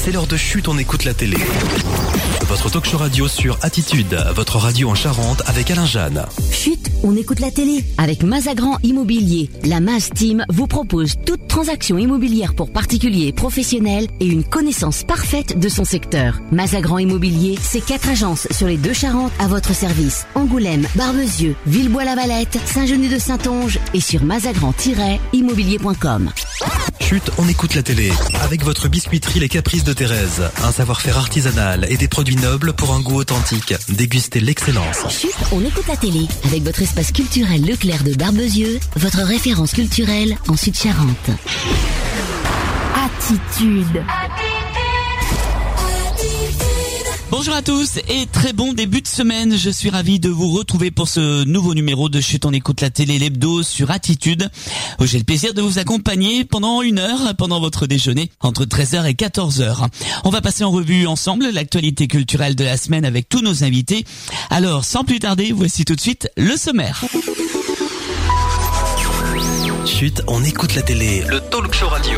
c'est l'heure de Chut, on écoute la télé. Votre talk show radio sur Attitude, votre radio en Charente avec Alain Jeanne. Chut, on écoute la télé. Avec Mazagran Immobilier, la Maz Team vous propose toute transaction immobilière pour particuliers et professionnels et une connaissance parfaite de son secteur. Mazagran Immobilier, c'est 4 agences sur les 2 Charentes à votre service. Angoulême, Barbezieux, Villebois-la-Valette, Saint-Genis-de-Saintonge et sur mazagran-immobilier.com. Chut, on écoute la télé. Avec votre biscuiterie Les Caprices de Thérèse. Un savoir-faire artisanal et des produits nobles pour un goût authentique. Dégustez l'excellence. Chut, on écoute la télé. Avec votre espace culturel Leclerc de Barbezieux, votre référence culturelle en Sud-Charente. Attitude. Bonjour à tous et très bon début de semaine. Je suis ravi de vous retrouver pour ce nouveau numéro de Chut, on écoute la télé, l'hebdo sur Attitude. J'ai le plaisir de vous accompagner pendant 1 heure, pendant votre déjeuner, entre 13h et 14h. On va passer en revue ensemble l'actualité culturelle de la semaine avec tous nos invités. Alors, sans plus tarder, voici tout de suite le sommaire. Chut, on écoute la télé. Le talk show radio.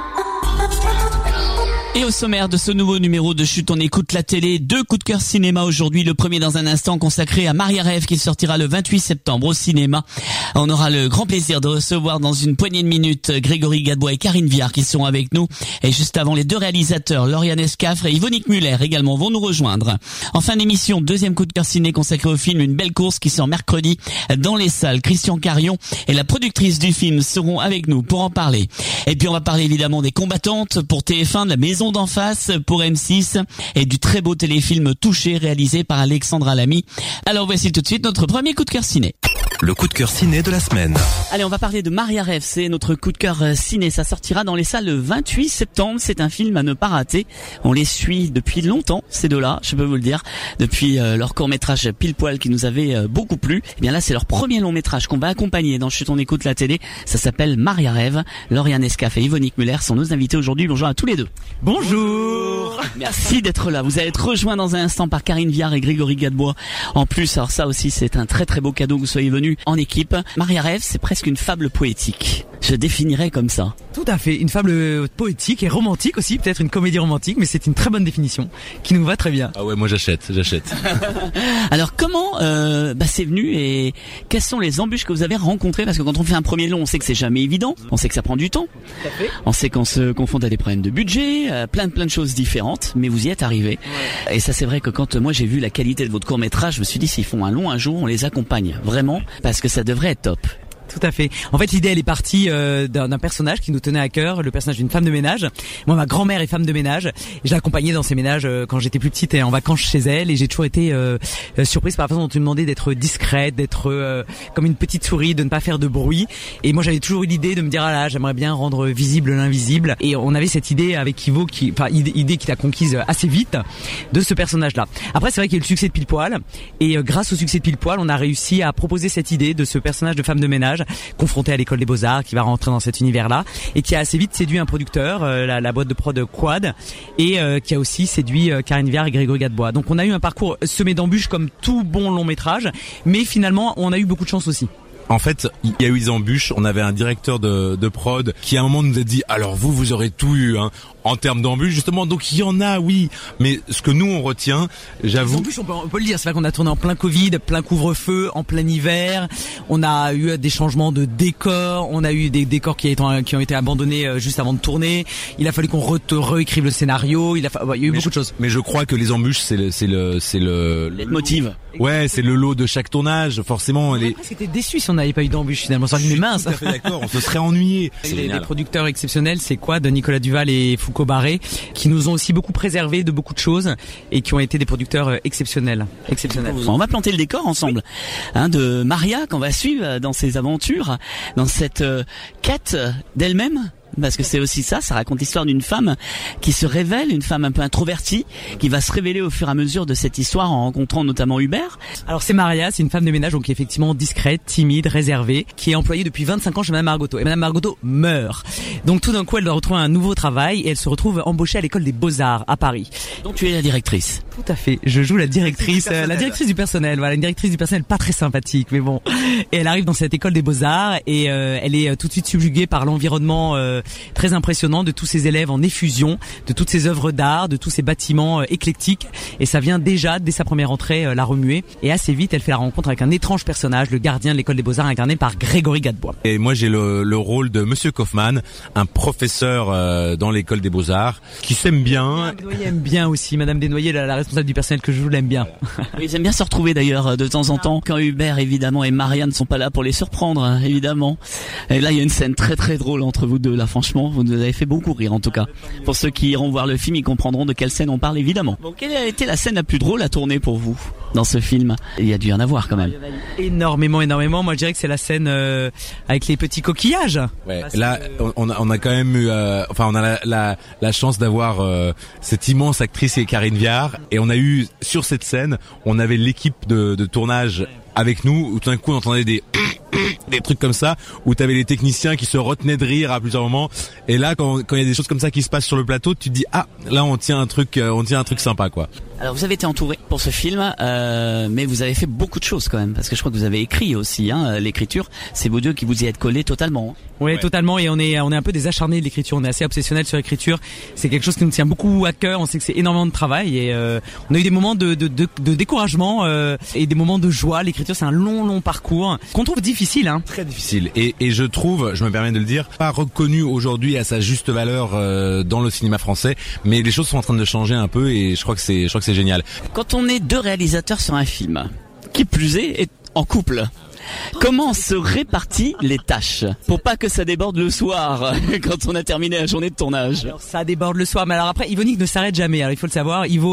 Et au sommaire de ce nouveau numéro de Chut, on écoute la télé. 2 coups de cœur cinéma aujourd'hui. Le premier dans un instant consacré à Maria Rêve qui sortira le 28 septembre au cinéma. On aura le grand plaisir de recevoir dans une poignée de minutes Grégory Gadebois et Karine Viard qui sont avec nous. Et juste avant, les 2 réalisateurs, Lauriane Escafre et Yvonique Muller également vont nous rejoindre. En fin d'émission, 2e coup de cœur ciné consacré au film Une belle course qui sort mercredi dans les salles. Christian Carion et la productrice du film seront avec nous pour en parler. Et puis on va parler évidemment des combattantes pour TF1, de la maison d'en face pour M6 et du très beau téléfilm Touché réalisé par Alexandra Lamy. Alors voici tout de suite notre premier coup de cœur ciné. Le coup de cœur ciné de la semaine. Allez, on va parler de Maria Rêve, c'est notre coup de cœur ciné. Ça sortira dans les salles le 28 septembre. C'est un film à ne pas rater. On les suit depuis longtemps, ces deux-là, je peux vous le dire. Depuis leur court-métrage Pile Poil qui nous avait beaucoup plu. Et bien là, c'est leur premier long-métrage qu'on va accompagner dans Chut, on écoute la télé. Ça s'appelle Maria Rêve. Lauriane Escaffe et Yvonique Muller sont nos invités aujourd'hui. Bonjour à tous les deux. Bonjour. Merci d'être là. Vous allez être rejoints dans un instant par Karine Viard et Grégory Gadebois. En plus, alors ça aussi, c'est un très très beau cadeau que vous soyez venus en équipe. Maria Rêve, c'est presque une fable poétique. Je définirais comme ça. Tout à fait, une fable poétique et romantique aussi, peut-être une comédie romantique, mais c'est une très bonne définition qui nous va très bien. Ah ouais, moi j'achète. Alors comment c'est venu et quelles sont les embûches que vous avez rencontrées? Parce que quand on fait un premier long, on sait que c'est jamais évident, on sait que ça prend du temps, Tout à fait. On sait qu'on se confronte à des problèmes de budget, plein de choses différentes, mais vous y êtes arrivé. Ouais. Et ça c'est vrai que quand moi j'ai vu la qualité de votre court-métrage, je me suis dit s'ils font un long un jour, on les accompagne vraiment parce que ça devrait être top. Tout à fait. En fait, l'idée, elle est partie d'un personnage qui nous tenait à cœur, le personnage d'une femme de ménage. Moi, ma grand-mère est femme de ménage. Je l'ai accompagnée dans ses ménages quand j'étais plus petite et en vacances chez elle. Et j'ai toujours été surprise par la façon dont tu me demandais d'être discrète, d'être comme une petite souris, de ne pas faire de bruit. Et moi, j'avais toujours eu l'idée de me dire, ah là, j'aimerais bien rendre visible l'invisible. Et on avait cette idée avec Ivo, idée qui t'a conquise assez vite de ce personnage-là. Après, c'est vrai qu'il y a eu le succès de Pile Poil. Et grâce au succès de Pile Poil, on a réussi à proposer cette idée de ce personnage de femme de ménage confronté à l'école des Beaux-Arts, qui va rentrer dans cet univers-là et qui a assez vite séduit un producteur, la boîte de prod Quad, et qui a aussi séduit Karine Viard et Grégory Gadebois. Donc on a eu un parcours semé d'embûches comme tout bon long métrage, mais finalement on a eu beaucoup de chance aussi. En fait, il y a eu des embûches. On avait un directeur de prod qui à un moment nous a dit alors vous aurez tout eu en termes d'embûches justement. Donc il y en a, oui, mais ce que nous on retient, j'avoue. En plus on peut le dire, c'est vrai qu'on a tourné en plein Covid, plein couvre-feu, en plein hiver. On a eu des changements de décors, on a eu des décors qui ont été abandonnés juste avant de tourner. Il a fallu qu'on réécrive le scénario. Il y a eu beaucoup de choses. Mais je crois que les embûches c'est le motif. Ouais, c'est le lot de chaque tournage. Forcément, c'était déçu si on n'avait pas eu d'embûches finalement. Ça aurait été mince. Tout à fait d'accord. On se serait ennuyé. Les producteurs exceptionnels, c'est quoi, de Nicolas Duval et Foucault Barré, qui nous ont aussi beaucoup préservé de beaucoup de choses et qui ont été des producteurs exceptionnels. On va planter le décor ensemble, de Maria qu'on va suivre dans ses aventures, dans cette quête d'elle-même. Parce que c'est aussi ça raconte l'histoire d'une femme qui se révèle, une femme un peu introvertie, qui va se révéler au fur et à mesure de cette histoire en rencontrant notamment Hubert. Alors c'est Maria, c'est une femme de ménage donc effectivement discrète, timide, réservée, qui est employée depuis 25 ans chez Madame Margotto. Et Madame Margotto meurt. Donc tout d'un coup elle doit retrouver un nouveau travail et elle se retrouve embauchée à l'école des Beaux-Arts à Paris. Donc tu es la directrice. Tout à fait. Je joue la directrice du personnel. Voilà, une directrice du personnel pas très sympathique, mais bon. Et elle arrive dans cette école des Beaux-Arts et elle est tout de suite subjuguée par l'environnement très impressionnant de tous ces élèves en effusion, de toutes ces œuvres d'art, de tous ces bâtiments éclectiques. Et ça vient déjà, dès sa première entrée, la remuer. Et assez vite, elle fait la rencontre avec un étrange personnage, le gardien de l'école des Beaux-Arts, incarné par Grégory Gadebois. Et moi, j'ai le rôle de Monsieur Kaufmann, un professeur dans l'école des Beaux-Arts, qui s'aime bien. Madame Desnoyers aime bien aussi. Madame Desnoyers, la responsable du personnel que je joue, l'aime bien. Oui, ils aiment bien se retrouver d'ailleurs de temps en temps quand Hubert évidemment et Maria ne sont pas là pour les surprendre, hein, évidemment. Et là, il y a une scène très très drôle entre vous deux. Là, franchement, vous nous avez fait beaucoup rire en tout cas. Pour ceux qui iront voir le film, ils comprendront de quelle scène on parle évidemment. Bon, quelle a été la scène la plus drôle à tourner pour vous dans ce film? Il y a dû y en avoir quand même. Énormément. Moi, je dirais que c'est la scène avec les petits coquillages. Ouais. Là, on a quand même eu, on a la chance d'avoir cette immense actrice qui est Karine Viard, et on a eu sur cette scène, on avait l'équipe de tournage avec nous, où tout d'un coup on entendait des trucs comme ça, où t'avais les techniciens qui se retenaient de rire à plusieurs moments. Et là, quand il y a des choses comme ça qui se passent sur le plateau, tu te dis là on tient un truc sympa quoi. Alors vous avez été entouré pour ce film, mais vous avez fait beaucoup de choses quand même, parce que je crois que vous avez écrit aussi, hein, l'écriture. C'est vous deux qui vous y êtes collés totalement. Oui, totalement. Et on est un peu des acharnés de l'écriture. On est assez obsessionnels sur l'écriture. C'est quelque chose qui nous tient beaucoup à cœur. On sait que c'est énormément de travail et on a eu des moments de découragement et des moments de joie. L'écriture, c'est un long parcours qu'on trouve difficile, hein. Très difficile. Et je trouve, je me permets de le dire, pas reconnu aujourd'hui à sa juste valeur dans le cinéma français. Mais les choses sont en train de changer un peu et je crois que c'est génial. Quand on est deux réalisateurs sur un film, qui plus est en couple, comment se répartit les tâches pour pas que ça déborde le soir quand on a terminé la journée de tournage? Alors ça déborde le soir, mais alors après Yvonique ne s'arrête jamais. Alors il faut le savoir, Ivo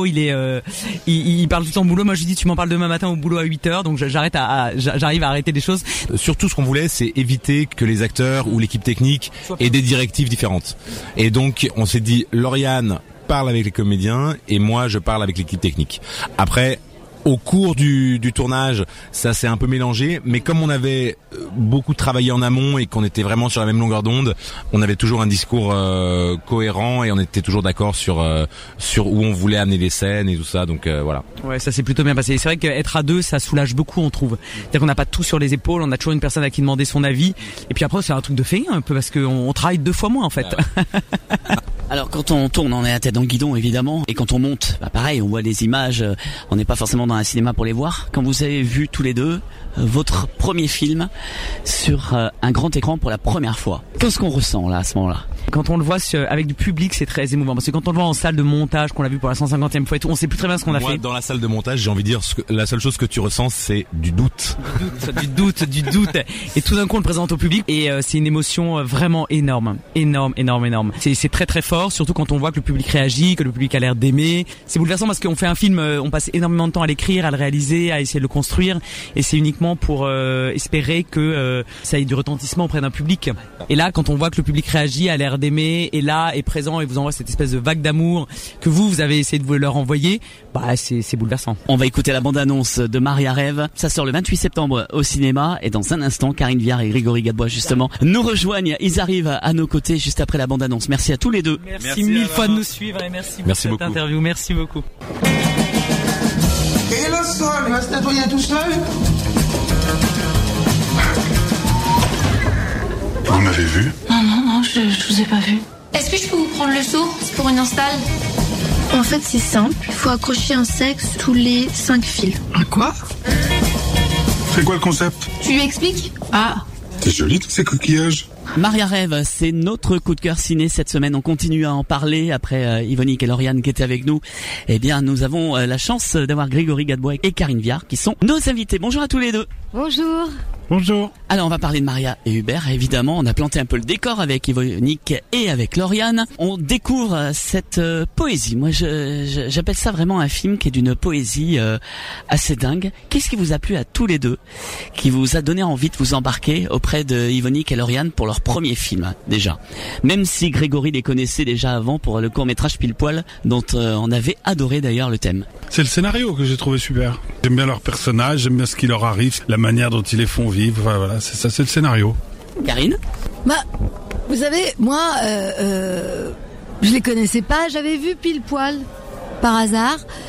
il parle tout le temps au boulot. Moi je lui dis tu m'en parles demain matin au boulot à 8h, donc j'arrive à arrêter des choses. Surtout ce qu'on voulait, c'est éviter que les acteurs ou l'équipe technique aient des directives différentes. Et donc on s'est dit, Lauriane parle avec les comédiens et moi je parle avec l'équipe technique. Après, au cours du tournage, ça s'est un peu mélangé, mais comme on avait beaucoup travaillé en amont et qu'on était vraiment sur la même longueur d'onde, on avait toujours un discours cohérent et on était toujours d'accord sur où on voulait amener les scènes et tout ça, donc voilà. Ouais, ça s'est plutôt bien passé. Et c'est vrai qu'être à deux, ça soulage beaucoup, on trouve. C'est-à-dire qu'on n'a pas tout sur les épaules, on a toujours une personne à qui demander son avis, et puis après c'est un truc de fait un peu parce qu'on travaille 2 fois moins en fait. Alors quand on tourne, on est la tête dans le guidon évidemment, et quand on monte, pareil, on voit les images, on n'est pas forcément dans un cinéma pour les voir. Quand vous avez vu tous les deux votre premier film sur un grand écran pour la première fois, qu'est-ce qu'on ressent là à ce moment-là? Quand on le voit avec du public, c'est très émouvant, parce que quand on le voit en salle de montage, qu'on l'a vu pour la 150e fois et tout, on sait plus très bien ce qu'on a fait. Dans la salle de montage, j'ai envie de dire, la seule chose que tu ressens, c'est du doute. Du doute. Et tout d'un coup, on le présente au public et c'est une émotion vraiment énorme. C'est très très fort, surtout quand on voit que le public réagit, que le public a l'air d'aimer. C'est bouleversant parce qu'on fait un film, on passe énormément de temps à l'écrire, à le réaliser, à essayer de le construire, et c'est uniquement pour espérer que ça ait du retentissement auprès d'un public. Et là, quand on voit que le public réagit, a l'air d'aimer, est là, est présent et vous envoie cette espèce de vague d'amour que vous avez essayé de leur envoyer, c'est bouleversant. On va écouter la bande-annonce de Maria Rêve. Ça sort le 28 septembre au cinéma, et dans un instant, Karine Viard et Grégory Gadebois justement nous rejoignent. Ils arrivent à nos côtés juste après la bande-annonce. Merci à tous les deux. Merci mille fois de nous suivre et merci pour cette interview. Merci beaucoup. Et le sol, il va se nettoyer tout seul. Vous m'avez vu? Non, je vous ai pas vu. Est-ce que je peux vous prendre le seau? C'est pour une install. En fait, c'est simple. Il faut accrocher un sexe tous les 5 fils. Un quoi? C'est quoi le concept? Tu lui expliques? Ah. C'est joli tous ces coquillages. Maria Rêve, c'est notre coup de cœur ciné cette semaine. On continue à en parler après Yvonique et Lauriane qui étaient avec nous. Eh bien, nous avons la chance d'avoir Grégory Gadebois et Karine Viard qui sont nos invités. Bonjour à tous les deux. Bonjour. Bonjour. Alors, on va parler de Maria et Hubert, évidemment. On a planté un peu le décor avec Yvonique et avec Lauriane. On découvre cette poésie. Moi, j'appelle ça vraiment un film qui est d'une poésie assez dingue. Qu'est-ce qui vous a plu à tous les deux, qui vous a donné envie de vous embarquer auprès de Yvonique et Lauriane pour leur premier film, déjà? Même si Grégory les connaissait déjà avant pour le court-métrage Pile Poil, dont on avait adoré d'ailleurs le thème. C'est le scénario que j'ai trouvé super. J'aime bien leurs personnages, j'aime bien ce qui leur arrive, la manière dont ils les font vivre. Voilà, c'est ça, c'est le scénario. Karine? Vous savez, moi, je les connaissais pas. J'avais vu Pile Poil par hasard.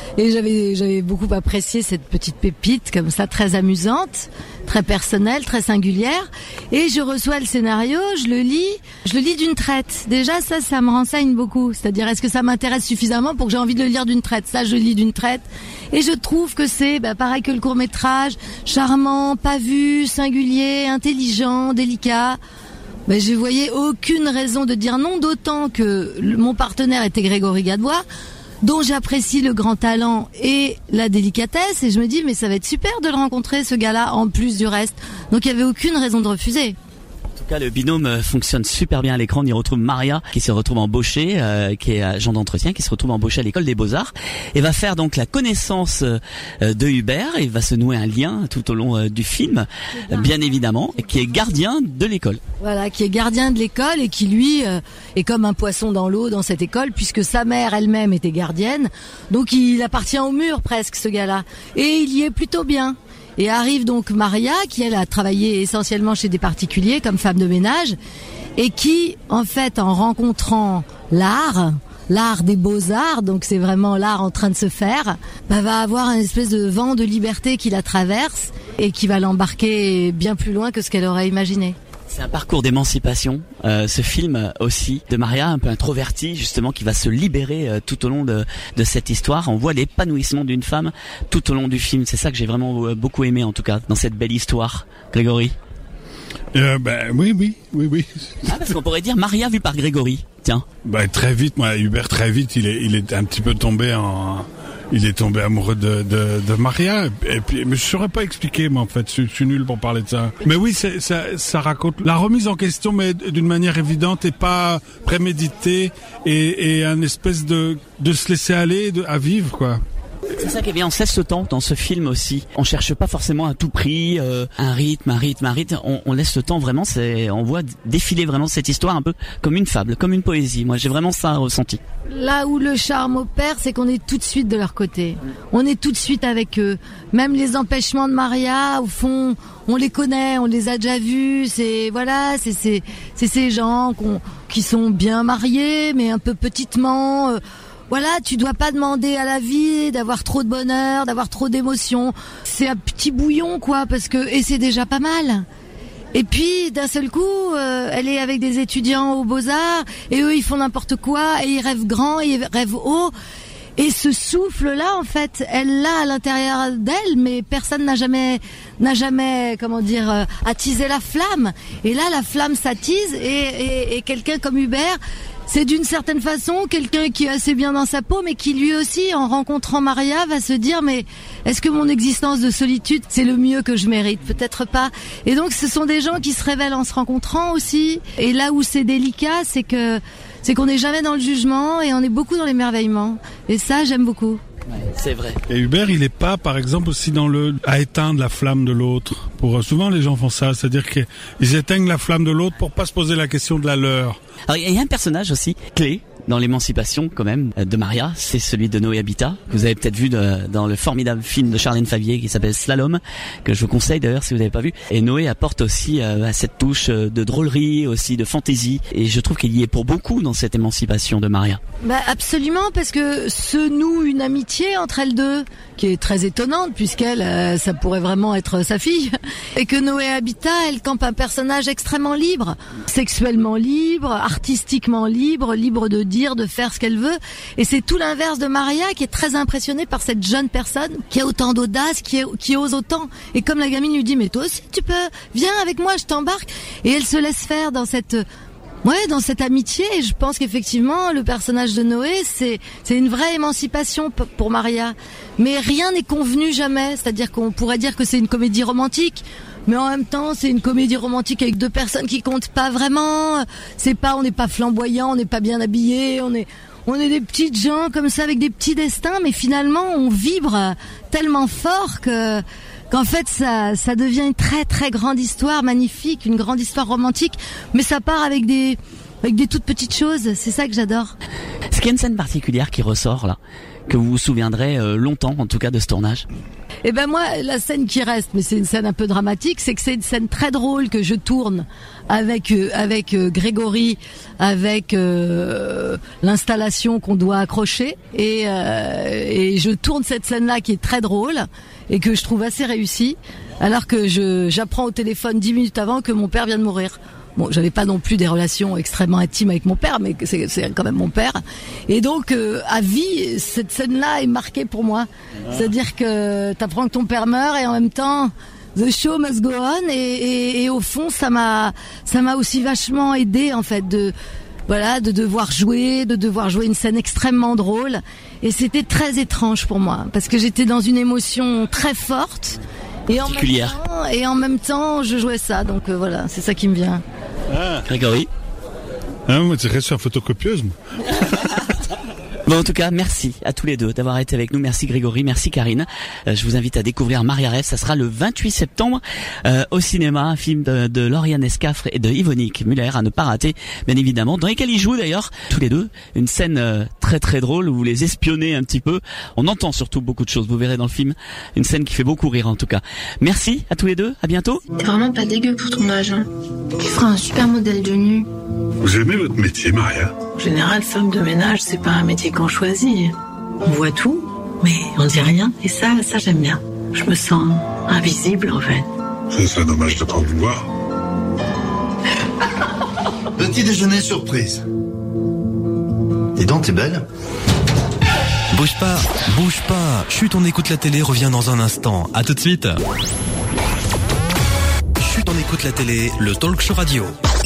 Et j'avais beaucoup apprécié cette petite pépite comme ça, très amusante, très personnelle, très singulière. Et je reçois le scénario, je le lis d'une traite. Déjà ça me renseigne beaucoup. C'est-à-dire, est-ce que ça m'intéresse suffisamment pour que j'ai envie de le lire d'une traite? Ça, je lis d'une traite. Et je trouve que c'est pareil que le court-métrage, charmant, pas vu, singulier, intelligent, délicat. Je voyais aucune raison de dire non, d'autant que mon partenaire était Grégory Gadebois, dont j'apprécie le grand talent et la délicatesse, et je me dis mais ça va être super de le rencontrer, ce gars-là, en plus du reste. Donc il y avait aucune raison de refuser. En tout cas, le binôme fonctionne super bien à l'écran. On y retrouve Maria qui se retrouve embauchée, qui est agent d'entretien, qui se retrouve embauchée à l'école des Beaux-Arts et va faire donc la connaissance de Hubert et va se nouer un lien tout au long du film, bien évidemment, et qui est gardien de l'école. Voilà, qui est gardien de l'école et qui lui est comme un poisson dans l'eau dans cette école, puisque sa mère elle-même était gardienne. Donc il appartient au mur presque, ce gars-là. Et il y est plutôt bien. Et arrive donc Maria, qui elle a travaillé essentiellement chez des particuliers comme femme de ménage, et qui, en fait, en rencontrant l'art des beaux-arts, donc c'est vraiment l'art en train de se faire, va avoir une espèce de vent de liberté qui la traverse et qui va l'embarquer bien plus loin que ce qu'elle aurait imaginé. C'est un parcours d'émancipation, ce film aussi, de Maria, un peu introvertie, justement, qui va se libérer tout au long de cette histoire. On voit l'épanouissement d'une femme tout au long du film. C'est ça que j'ai vraiment beaucoup aimé, en tout cas, dans cette belle histoire. Grégory? Oui. Ah, parce qu'on pourrait dire Maria vue par Grégory. Tiens. Très vite, Hubert, très vite, il est un petit peu tombé il est tombé amoureux de Maria, et puis, mais je saurais pas expliquer, moi, en fait, je suis nul pour parler de ça. Mais oui, ça raconte la remise en question, mais d'une manière évidente et pas préméditée, et un espèce de se laisser aller, à vivre, quoi. C'est ça qui est bien, on cesse ce temps dans ce film aussi. On cherche pas forcément à tout prix un rythme. On laisse le temps vraiment. On voit défiler vraiment cette histoire un peu comme une fable, comme une poésie. Moi, j'ai vraiment ça ressenti. Là où le charme opère, c'est qu'on est tout de suite de leur côté. On est tout de suite avec eux. Même les empêchements de Maria, au fond, on les connaît, on les a déjà vus. C'est ces gens qui sont bien mariés, mais un peu petitement. Voilà, tu dois pas demander à la vie d'avoir trop de bonheur, d'avoir trop d'émotions. C'est un petit bouillon, quoi, et c'est déjà pas mal. Et puis, d'un seul coup, elle est avec des étudiants aux Beaux-Arts, et eux, ils font n'importe quoi, et ils rêvent grand, et ils rêvent haut. Et ce souffle-là, en fait, elle l'a à l'intérieur d'elle, mais personne n'a jamais, attisé la flamme. Et là, la flamme s'attise, et quelqu'un comme Hubert, c'est d'une certaine façon quelqu'un qui est assez bien dans sa peau, mais qui lui aussi, en rencontrant Maria, va se dire mais est-ce que mon existence de solitude, c'est le mieux que je mérite? Peut-être pas. Et donc ce sont des gens qui se révèlent en se rencontrant aussi. Et là où c'est délicat, c'est qu'on n'est jamais dans le jugement et on est beaucoup dans l'émerveillement. Et ça, j'aime beaucoup. Ouais, c'est vrai. Et Hubert, il est pas, par exemple, aussi à éteindre la flamme de l'autre. Souvent, les gens font ça, c'est-à-dire qu'ils éteignent la flamme de l'autre pour pas se poser la question de la leur. Alors, il y a un personnage aussi clé dans l'émancipation quand même de Maria, c'est celui de Noé Habitat. Vous avez peut-être vu dans le formidable film de Charlène Favier qui s'appelle Slalom, que je vous conseille d'ailleurs si vous n'avez pas vu. Et Noé apporte aussi à cette touche de drôlerie, aussi de fantaisie. Et je trouve qu'il y est pour beaucoup dans cette émancipation de Maria. Absolument, parce que se noue une amitié entre elles deux, qui est très étonnante puisqu'elle, ça pourrait vraiment être sa fille. Et que Noé Habitat, elle campe un personnage extrêmement libre, sexuellement libre, artistiquement libre, libre de dire, de faire ce qu'elle veut. Et c'est tout l'inverse de Maria, qui est très impressionnée par cette jeune personne qui a autant d'audace, qui ose autant. Et comme la gamine lui dit mais toi aussi tu peux, viens avec moi, je t'embarque. Et elle se laisse faire dans cette amitié. Et je pense qu'effectivement le personnage de Noé, c'est une vraie émancipation pour Maria. Mais rien n'est convenu jamais. C'est-à-dire qu'on pourrait dire que c'est une comédie romantique, mais en même temps c'est une comédie romantique avec deux personnes qui comptent pas vraiment. On n'est pas flamboyant, on n'est pas bien habillé, on est des petites gens comme ça avec des petits destins, mais finalement on vibre tellement fort qu'en fait ça devient une très très grande histoire magnifique, une grande histoire romantique, mais ça part avec des toutes petites choses. C'est ça que j'adore. Est-ce qu'il y a une scène particulière qui ressort là, que vous vous souviendrez longtemps, en tout cas, de ce tournage? Eh ben moi, la scène qui reste, mais c'est une scène un peu dramatique, c'est que c'est une scène très drôle que je tourne avec Grégory, avec l'installation qu'on doit accrocher, et je tourne cette scène-là qui est très drôle et que je trouve assez réussie, alors que j'apprends au téléphone 10 minutes avant que mon père vient de mourir. Bon, j'avais pas non plus des relations extrêmement intimes avec mon père, mais c'est quand même mon père. Et donc, à vie, cette scène-là est marquée pour moi. C'est-à-dire que t'apprends que ton père meurt et en même temps, the show must go on. Et au fond, ça m'a aussi vachement aidé en fait de devoir jouer une scène extrêmement drôle. Et c'était très étrange pour moi parce que j'étais dans une émotion très forte. Et en même temps, je jouais ça. Donc voilà, c'est ça qui me vient. Grégory? Moi, je reste sur photocopieuse. Bon, en tout cas, merci à tous les deux d'avoir été avec nous. Merci Grégory, merci Karine. Je vous invite à découvrir Maria Rêve. Ça sera le 28 septembre au cinéma, un film de Lauriane Escafre et de Yvonique Muller à ne pas rater, bien évidemment, dans lesquels ils jouent d'ailleurs tous les deux. Une scène très très drôle où vous les espionnez un petit peu. On entend surtout beaucoup de choses, vous verrez dans le film. Une scène qui fait beaucoup rire en tout cas. Merci à tous les deux, à bientôt. T'es vraiment pas dégueu pour ton âge, hein. Tu feras un super modèle de nu. Vous aimez votre métier, Maria? En général, femme de ménage, c'est pas un métier qu'on choisit. On voit tout, mais on dit rien. Et ça j'aime bien. Je me sens invisible, en fait. C'est dommage de pas vous voir. Petit déjeuner surprise. Dis donc, t'es belle. Bouge pas. Chut, on écoute la télé, revient dans un instant. À tout de suite. Chut, on écoute la télé, le talk show radio.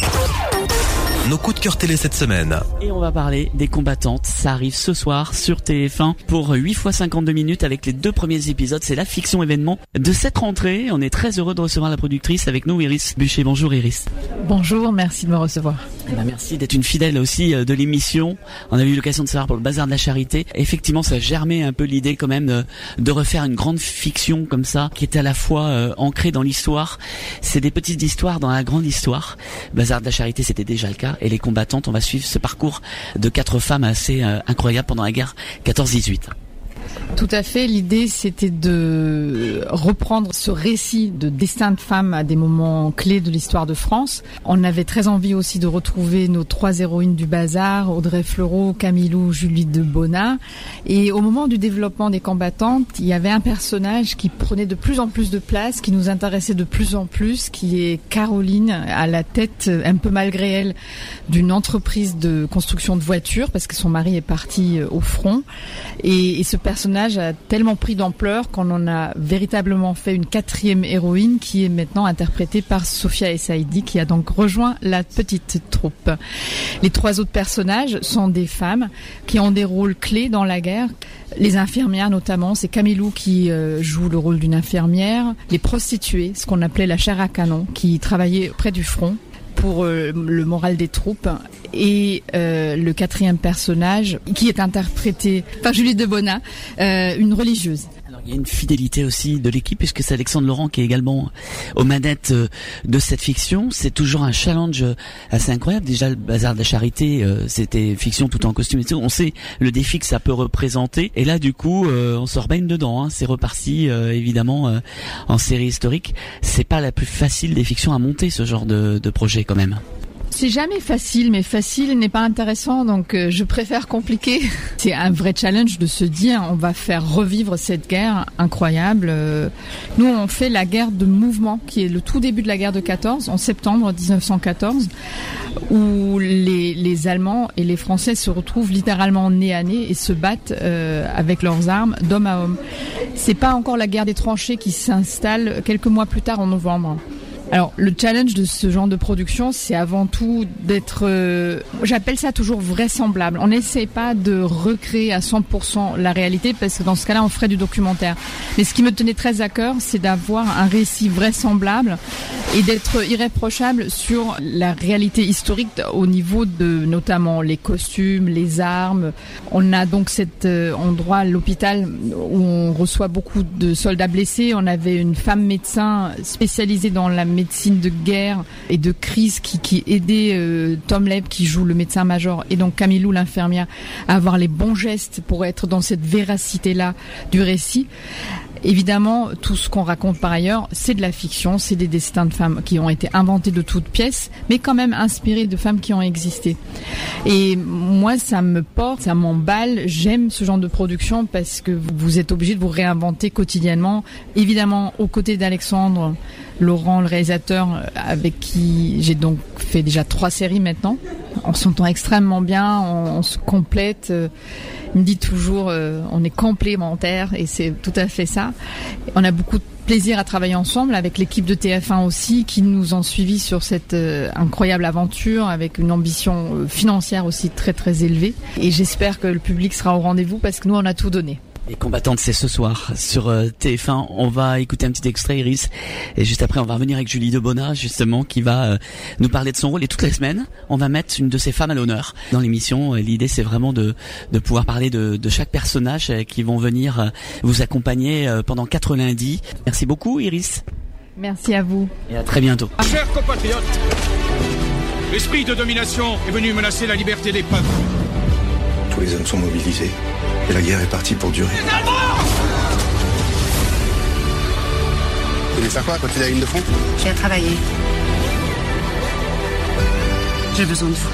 Nos coups de cœur télé cette semaine. Et on va parler des combattantes. Ça arrive ce soir sur TF1 pour 8 x 52 minutes avec les 2 premiers épisodes. C'est la fiction événement de cette rentrée. On est très heureux de recevoir la productrice avec nous, Iris Buchet. Bonjour Iris. Bonjour, merci de me recevoir. Merci d'être une fidèle aussi de l'émission. On a eu l'occasion de savoir pour le Bazar de la Charité. Effectivement, ça germait un peu l'idée quand même de refaire une grande fiction comme ça, qui est à la fois ancrée dans l'histoire. C'est des petites histoires dans la grande histoire. Bazar de la Charité, c'était déjà le cas. Et les combattantes, on va suivre ce parcours de 4 femmes assez incroyables pendant la guerre 14-18. Tout à fait. L'idée, c'était de reprendre ce récit de destin de femmes à des moments clés de l'histoire de France. On avait très envie aussi de retrouver nos 3 héroïnes du Bazar, Audrey Fleurot, Camilou, Julie de Bonnat. Et au moment du développement des combattantes, il y avait un personnage qui prenait de plus en plus de place, qui nous intéressait de plus en plus, qui est Caroline, à la tête, un peu malgré elle, d'une entreprise de construction de voitures, parce que son mari est parti au front. Et ce personnage a tellement pris d'ampleur qu'on en a véritablement fait une 4e héroïne qui est maintenant interprétée par Sophia Essaidi, qui a donc rejoint la petite troupe. Les 3 autres personnages sont des femmes qui ont des rôles clés dans la guerre. Les infirmières notamment, c'est Camilou qui joue le rôle d'une infirmière. Les prostituées, ce qu'on appelait la chair à canon, qui travaillaient près du front pour le moral des troupes, et le 4e personnage qui est interprété par Julie de Bonnat, une religieuse. Alors il y a une fidélité aussi de l'équipe puisque c'est Alexandre Laurent qui est également aux manettes de cette fiction. C'est toujours un challenge assez incroyable. Déjà le Bazar de la Charité, c'était fiction tout en costume et tout. On sait le défi que ça peut représenter. Et là du coup, on se rebaigne dedans. Hein. C'est reparti évidemment en série historique. C'est pas la plus facile des fictions à monter ce genre de projet quand même. C'est jamais facile, mais facile n'est pas intéressant, donc je préfère compliqué. C'est un vrai challenge de se dire, on va faire revivre cette guerre incroyable. Nous, on fait la guerre de mouvement, qui est le tout début de la guerre de 14, en septembre 1914, où les Allemands et les Français se retrouvent littéralement nez à nez et se battent avec leurs armes d'homme à homme. C'est pas encore la guerre des tranchées qui s'installe quelques mois plus tard en novembre. Alors, le challenge de ce genre de production, c'est avant tout d'être, j'appelle ça toujours vraisemblable. On n'essaie pas de recréer à 100% la réalité, parce que dans ce cas-là, on ferait du documentaire. Mais ce qui me tenait très à cœur, c'est d'avoir un récit vraisemblable et d'être irréprochable sur la réalité historique au niveau de notamment les costumes, les armes. On a donc cet endroit, l'hôpital, où on reçoit beaucoup de soldats blessés. On avait une femme médecin spécialisée dans la médecine médecine de guerre et de crise qui aidait Tom Leb qui joue le médecin-major et donc Camille Lou l'infirmière à avoir les bons gestes pour être dans cette véracité-là du récit. Évidemment, tout ce qu'on raconte par ailleurs, c'est de la fiction, c'est des destins de femmes qui ont été inventés de toutes pièces, mais quand même inspirés de femmes qui ont existé. Et moi, ça me porte, ça m'emballe, j'aime ce genre de production parce que vous êtes obligé de vous réinventer quotidiennement. Évidemment, aux côtés d'Alexandre Laurent, le réalisateur, avec qui j'ai donc fait déjà 3 séries maintenant. On s'entend extrêmement bien, on se complète. Il me dit toujours, on est complémentaires et c'est tout à fait ça. On a beaucoup de plaisir à travailler ensemble avec l'équipe de TF1 aussi qui nous ont suivis sur cette incroyable aventure avec une ambition financière aussi très très élevée. Et j'espère que le public sera au rendez-vous parce que nous on a tout donné. Les combattantes, c'est ce soir sur TF1. On va écouter un petit extrait, Iris, et juste après on va revenir avec Julie Debona justement qui va nous parler de son rôle. Et toutes les semaines on va mettre une de ces femmes à l'honneur dans l'émission. L'idée c'est vraiment de pouvoir parler de chaque personnage qui vont venir vous accompagner pendant 4 lundis. Merci beaucoup Iris. Merci à vous. Et à très bientôt. Chers compatriotes, l'esprit de domination est venu menacer la liberté des peuples. Tous les hommes sont mobilisés et la guerre est partie pour durer. Vous voulez faire quoi quand tu es à la ligne de front? J'ai à travailler. J'ai besoin de vous.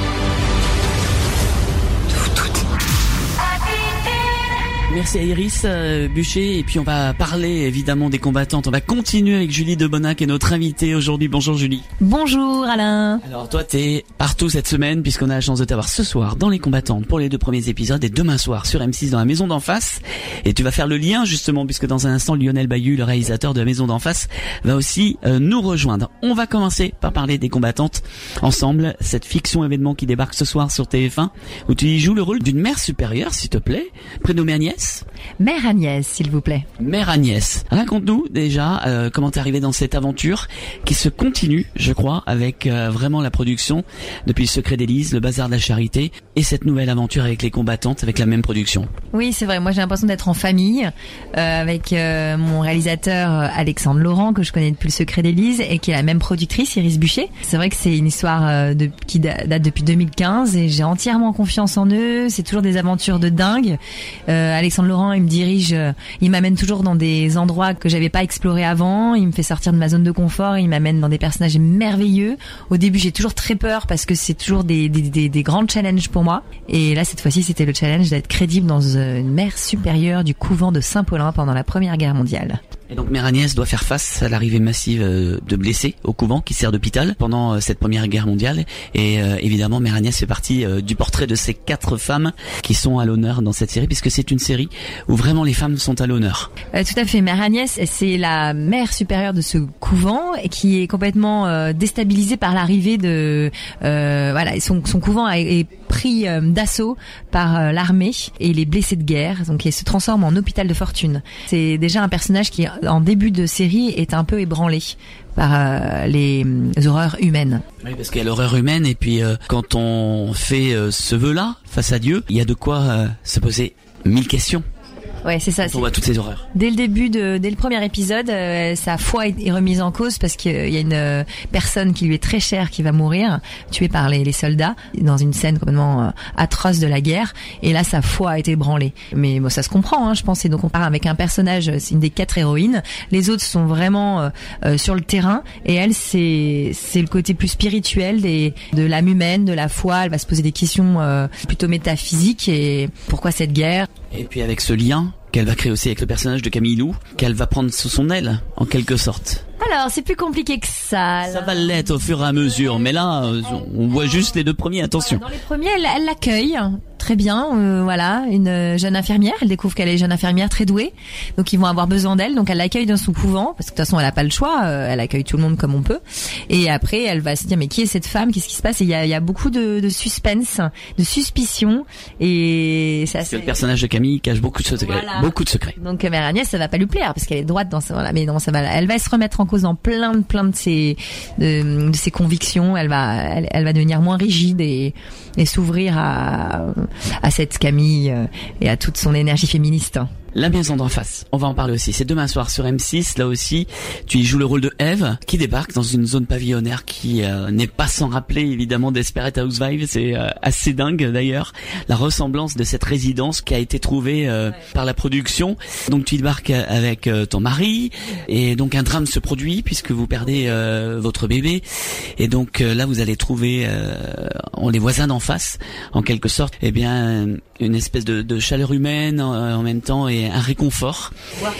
Merci à Iris Bûcher, et puis on va parler évidemment des combattantes. On va continuer avec Julie Debona qui est notre invitée aujourd'hui. Bonjour Julie. Bonjour Alain. Alors toi t'es partout cette semaine puisqu'on a la chance de t'avoir ce soir dans Les Combattantes pour les 2 premiers épisodes et demain soir sur M6 dans La Maison d'en face. Et tu vas faire le lien justement puisque dans un instant Lionel Baillu, le réalisateur de La Maison d'en face, va aussi nous rejoindre. On va commencer par parler des combattantes ensemble, cette fiction événement qui débarque ce soir sur TF1 où tu y joues le rôle d'une mère supérieure s'il te plaît, prénommée Agnès. Mère Agnès, s'il vous plaît. Mère Agnès, raconte-nous déjà comment t'es arrivée dans cette aventure qui se continue, je crois, avec vraiment la production depuis Le Secret d'Élise, Le Bazar de la Charité et cette nouvelle aventure avec Les Combattantes avec la même production. Oui, c'est vrai. Moi, j'ai l'impression d'être en famille avec mon réalisateur Alexandre Laurent que je connais depuis Le Secret d'Élise et qui est la même productrice, Iris Bûcher. C'est vrai que c'est une histoire qui date depuis 2015 et j'ai entièrement confiance en eux. C'est toujours des aventures de dingue. Alexandre Laurent, il me dirige, il m'amène toujours dans des endroits que j'avais pas explorés avant, il me fait sortir de ma zone de confort, il m'amène dans des personnages merveilleux. Au début, j'ai toujours très peur parce que c'est toujours des grands challenges pour moi. Et là, cette fois-ci, c'était le challenge d'être crédible dans une mère supérieure du couvent de Saint-Paulin pendant la Première Guerre mondiale. Et donc Mère Agnès doit faire face à l'arrivée massive de blessés au couvent qui sert d'hôpital pendant cette Première Guerre mondiale. Et évidemment, Mère Agnès fait partie du portrait de ces 4 femmes qui sont à l'honneur dans cette série, puisque c'est une série où vraiment les femmes sont à l'honneur. Tout à fait. Mère Agnès, c'est la mère supérieure de ce couvent qui est complètement déstabilisée par l'arrivée de... voilà, son couvent est pris d'assaut par l'armée et les blessés de guerre, donc il se transforme en hôpital de fortune. C'est déjà un personnage qui, en début de série, est un peu ébranlé par les horreurs humaines. Oui, parce qu'il y a l'horreur humaine et puis quand on fait ce vœu-là face à Dieu, il y a de quoi se poser 1000 questions. Ouais, c'est ça. On voit toutes ces horreurs. Dès le premier épisode, sa foi est remise en cause parce qu'il y a une personne qui lui est très chère qui va mourir, tuée par les soldats, dans une scène complètement atroce de la guerre. Et là, sa foi a été ébranlée. Mais bon, ça se comprend, hein, je pense. Et donc, on part avec un personnage, c'est une des 4 héroïnes. Les autres sont vraiment sur le terrain. Et elle, c'est le côté plus spirituel de l'âme humaine, de la foi. Elle va se poser des questions plutôt métaphysiques. Et pourquoi cette guerre? Et puis avec ce lien qu'elle va créer aussi avec le personnage de Camille Lou, qu'elle va prendre sous son aile, en quelque sorte. Alors, c'est plus compliqué que ça. Ça va l'être au fur et à mesure, mais là, on voit juste les 2 premiers, attention. Dans les premiers, elle l'accueille très bien, voilà, une jeune infirmière, elle découvre qu'elle est jeune infirmière très douée, donc ils vont avoir besoin d'elle, donc elle l'accueille dans son couvent, parce que de toute façon elle a pas le choix, elle accueille tout le monde comme on peut, et après elle va se dire mais qui est cette femme, qu'est-ce qui se passe, et il y a beaucoup de suspense, de suspicion, et ça c'est... Le personnage de Camille cache beaucoup de secrets, voilà. Beaucoup de secrets. Donc Mère Agnès, ça va pas lui plaire, parce qu'elle est droite dans voilà, mais non, ça va, elle va se remettre en cause dans plein de ses convictions, elle va devenir moins rigide et s'ouvrir à cette Camille et à toute son énergie féministe. La maison d'en face, on va en parler aussi. C'est demain soir sur M6, là aussi. Tu y joues le rôle de Eve, qui débarque dans une zone pavillonnaire qui n'est pas sans rappeler évidemment Desperate Housewives. C'est assez dingue d'ailleurs, la ressemblance de cette résidence qui a été trouvée par la production. Donc tu débarques avec ton mari, et donc un drame se produit puisque vous perdez votre bébé. Et donc là vous allez trouver les voisins d'en face, en quelque sorte, eh bien une espèce de chaleur humaine en même temps et un réconfort.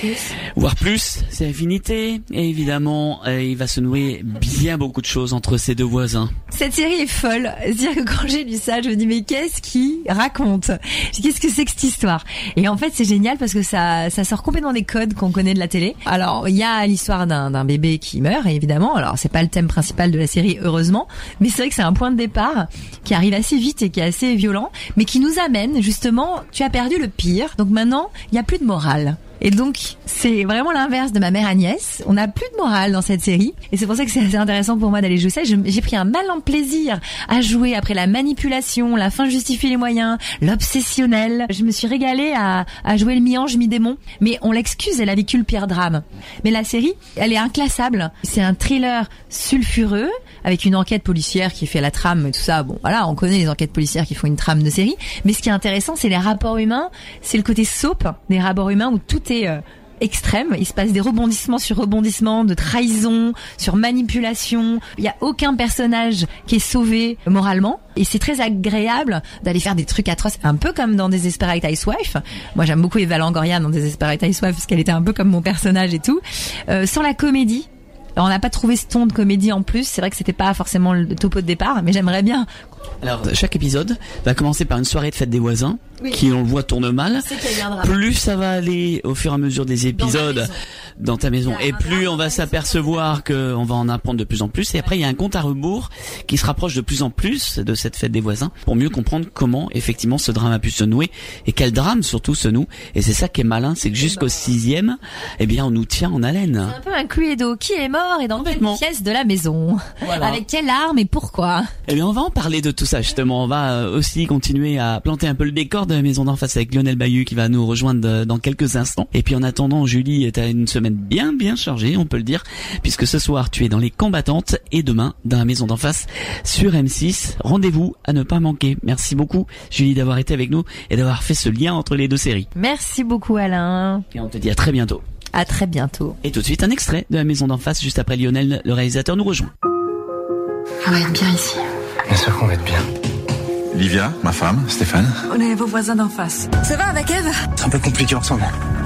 Voire plus, c'est affinité. Et évidemment, il va se nouer bien beaucoup de choses entre ces deux voisins. Cette série est folle. C'est-à-dire que quand j'ai lu ça, je me dis mais qu'est-ce qu'il raconte ? Qu'est-ce que c'est que cette histoire ? Et en fait, c'est génial parce que ça sort complètement des codes qu'on connaît de la télé. Alors, il y a l'histoire d'un bébé qui meurt, évidemment. Alors, c'est pas le thème principal de la série, heureusement. Mais c'est vrai que c'est un point de départ qui arrive assez vite et qui est assez violent, mais qui nous amène justement, tu as perdu le pire. Donc maintenant, il n'y a plus de morale. Et donc, c'est vraiment l'inverse de ma mère Agnès. On n'a plus de morale dans cette série. Et c'est pour ça que c'est assez intéressant pour moi d'aller jouer ça. J'ai pris un malin plaisir à jouer après la manipulation, la fin justifie les moyens, l'obsessionnel. Je me suis régalée à jouer le mi-ange, mi-démon. Mais on l'excuse, elle a vécu le pire drame. Mais la série, elle est inclassable. C'est un thriller sulfureux, avec une enquête policière qui fait la trame et tout ça. Bon, voilà, on connaît les enquêtes policières qui font une trame de série. Mais ce qui est intéressant, c'est les rapports humains. C'est le côté soap des rapports humains où tout est extrême. Il se passe des rebondissements sur rebondissements, de trahison, sur manipulation. Il y a aucun personnage qui est sauvé moralement. Et c'est très agréable d'aller faire des trucs atroces, un peu comme dans Desperate Housewives. Moi, j'aime beaucoup Eva Longoria dans Desperate Housewives parce qu'elle était un peu comme mon personnage et tout. Sans la comédie. Alors, on n'a pas trouvé ce ton de comédie en plus. C'est vrai que c'était pas forcément le topo de départ, mais j'aimerais bien. Alors, chaque épisode va commencer par une soirée de fête des voisins, qui, on le voit, tourne mal. Plus ça va aller au fur et à mesure des épisodes dans ta maison, et plus on va s'apercevoir qu'on va en apprendre de plus en plus. Et après, il y a un compte à rebours qui se rapproche de plus en plus de cette fête des voisins pour mieux comprendre comment, effectivement, ce drame a pu se nouer et quel drame, surtout, se noue. Et c'est ça qui est malin, c'est que jusqu'au 6e, eh bien, on nous tient en haleine. C'est un peu un cluedo. Qui est mort et dans quelle pièce de la maison? Voilà. Avec quelle arme et pourquoi? Eh bien, on va en parler de tout ça, justement. On va aussi continuer à planter un peu le décor de la maison d'en face avec Lionel Baillu qui va nous rejoindre dans quelques instants. Et puis, en attendant, Julie est à une semaine bien chargée, on peut le dire, puisque ce soir, tu es dans Les Combattantes et demain, dans la maison d'en face sur M6. Rendez-vous à ne pas manquer. Merci beaucoup, Julie, d'avoir été avec nous et d'avoir fait ce lien entre les deux séries. Merci beaucoup, Alain. Et on te dit à très bientôt. À très bientôt. Et tout de suite, un extrait de la maison d'en face, juste après Lionel, le réalisateur, nous rejoint. On va être bien ici. Bien sûr qu'on va être bien. Livia, ma femme, Stéphane. On est vos voisins d'en face. Ça va avec Eve? C'est un peu compliqué ensemble.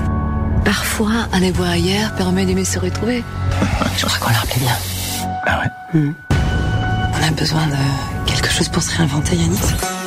Parfois, aller voir ailleurs permet d'aimer se retrouver. Je crois qu'on l'a rappelé bien. Ah ouais? On a besoin de quelque chose pour se réinventer, Yannick.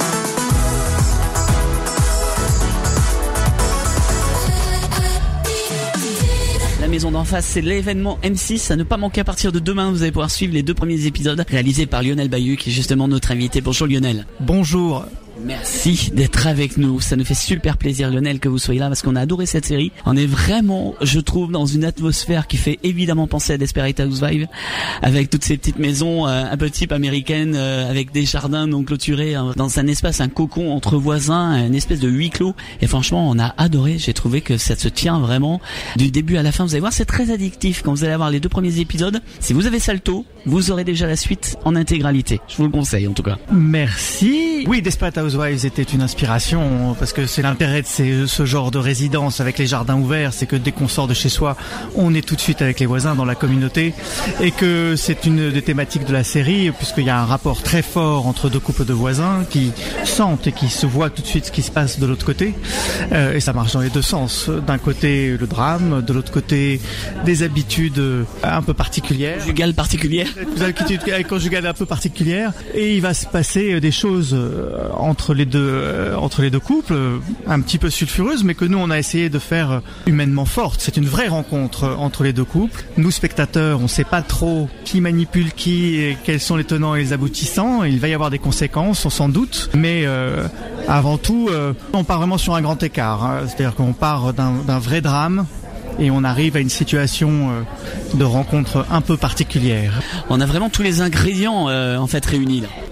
La maison d'en face, c'est l'événement M6 à ne pas manquer à partir de demain. Vous allez pouvoir suivre les 2 premiers épisodes réalisés par Lionel Baillu, qui est justement notre invité. Bonjour Lionel. Bonjour. Merci d'être avec nous. Ça nous fait super plaisir, Lionel, que vous soyez là parce qu'on a adoré cette série. On est vraiment, je trouve, dans une atmosphère qui fait évidemment penser à Desperate Housewives, avec toutes ces petites maisons un peu type américaine, avec des jardins non clôturés, dans un espace, un cocon entre voisins, une espèce de huis clos. Et franchement, on a adoré. J'ai trouvé que ça se tient vraiment du début à la fin. Vous allez voir, c'est très addictif quand vous allez avoir les 2 premiers épisodes. Si vous avez ça le taux, vous aurez déjà la suite en intégralité. Je vous le conseille en tout cas. Merci. Oui, Desperate Housewives était une inspiration parce que c'est l'intérêt de ce genre de résidence avec les jardins ouverts, c'est que dès qu'on sort de chez soi, on est tout de suite avec les voisins dans la communauté et que c'est une des thématiques de la série puisqu'il y a un rapport très fort entre 2 couples de voisins qui sentent et qui se voient tout de suite ce qui se passe de l'autre côté et ça marche dans les 2 sens. D'un côté le drame, de l'autre côté des habitudes un peu particulières. Conjugales particulières. Des habitudes conjugales un peu particulières et il va se passer des choses entre les deux couples, un petit peu sulfureuses, mais que nous on a essayé de faire humainement forte. C'est une vraie rencontre entre les 2 couples. Nous spectateurs, on sait pas trop qui manipule qui et quels sont les tenants et les aboutissants. Il va y avoir des conséquences, on s'en doute, mais avant tout, on part vraiment sur un grand écart. Hein. C'est-à-dire qu'on part d'un vrai drame. Et on arrive à une situation de rencontre un peu particulière. On a vraiment tous les ingrédients en fait réunis là.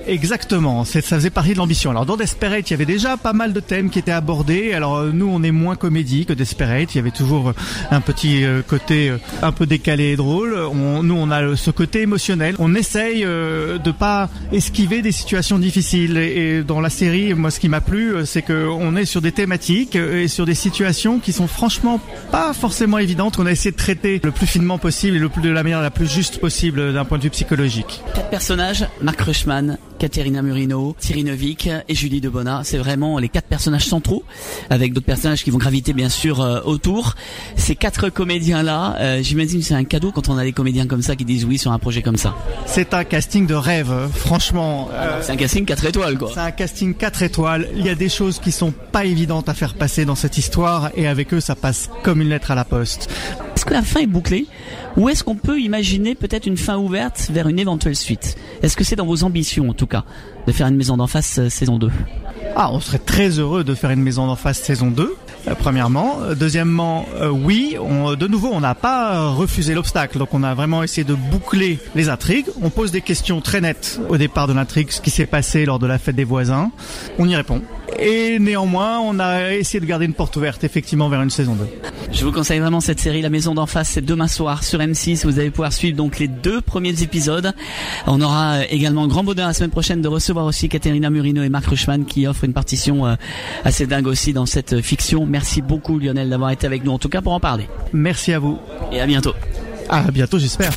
Exactement, ça faisait partie de l'ambition. Alors dans Desperate, il y avait déjà pas mal de thèmes qui étaient abordés. Alors nous, on est moins comédie que Desperate. Il y avait toujours un petit côté un peu décalé et drôle. Nous, on a ce côté émotionnel. On essaye de pas esquiver des situations difficiles. Et dans la série, moi, ce qui m'a plu, c'est que on est sur des thématiques et sur des situations qui sont franchement pas forcément évidentes. On a essayé de traiter le plus finement possible et de la manière la plus juste possible d'un point de vue psychologique. 4 personnages, Marc Rushman, Caterina Murino, Thierry Neuvik et Julie Debona. C'est vraiment les 4 personnages centraux, avec d'autres personnages qui vont graviter bien sûr autour. Ces 4 comédiens-là, j'imagine que c'est un cadeau quand on a des comédiens comme ça qui disent oui sur un projet comme ça. C'est un casting de rêve, franchement. C'est un casting 4 étoiles, quoi. C'est un casting 4 étoiles. Il y a des choses qui sont pas évidentes à faire passer dans cette histoire, et avec eux, ça passe comme une lettre à la poste. Est-ce que la fin est bouclée, ou est-ce qu'on peut imaginer peut-être une fin ouverte vers une éventuelle suite? Est-ce que c'est dans vos ambitions, en tout cas, de faire une Maison d'en face saison 2? On serait très heureux de faire une Maison d'en face saison 2. Premièrement. Deuxièmement, oui, de nouveau, on n'a pas refusé l'obstacle. Donc on a vraiment essayé de boucler les intrigues. On pose des questions très nettes au départ de l'intrigue, ce qui s'est passé lors de la fête des voisins. On y répond. Et néanmoins, on a essayé de garder une porte ouverte, effectivement, vers une saison 2. Je vous conseille vraiment cette série, La Maison d'en face, c'est demain soir sur M6. Vous allez pouvoir suivre donc les 2 premiers épisodes. On aura également le grand bonheur la semaine prochaine de recevoir aussi Caterina Murino et Marc Rushman qui offrent une partition assez dingue aussi dans cette fiction. Merci beaucoup Lionel d'avoir été avec nous, en tout cas pour en parler. Merci à vous. Et à bientôt. À bientôt, j'espère.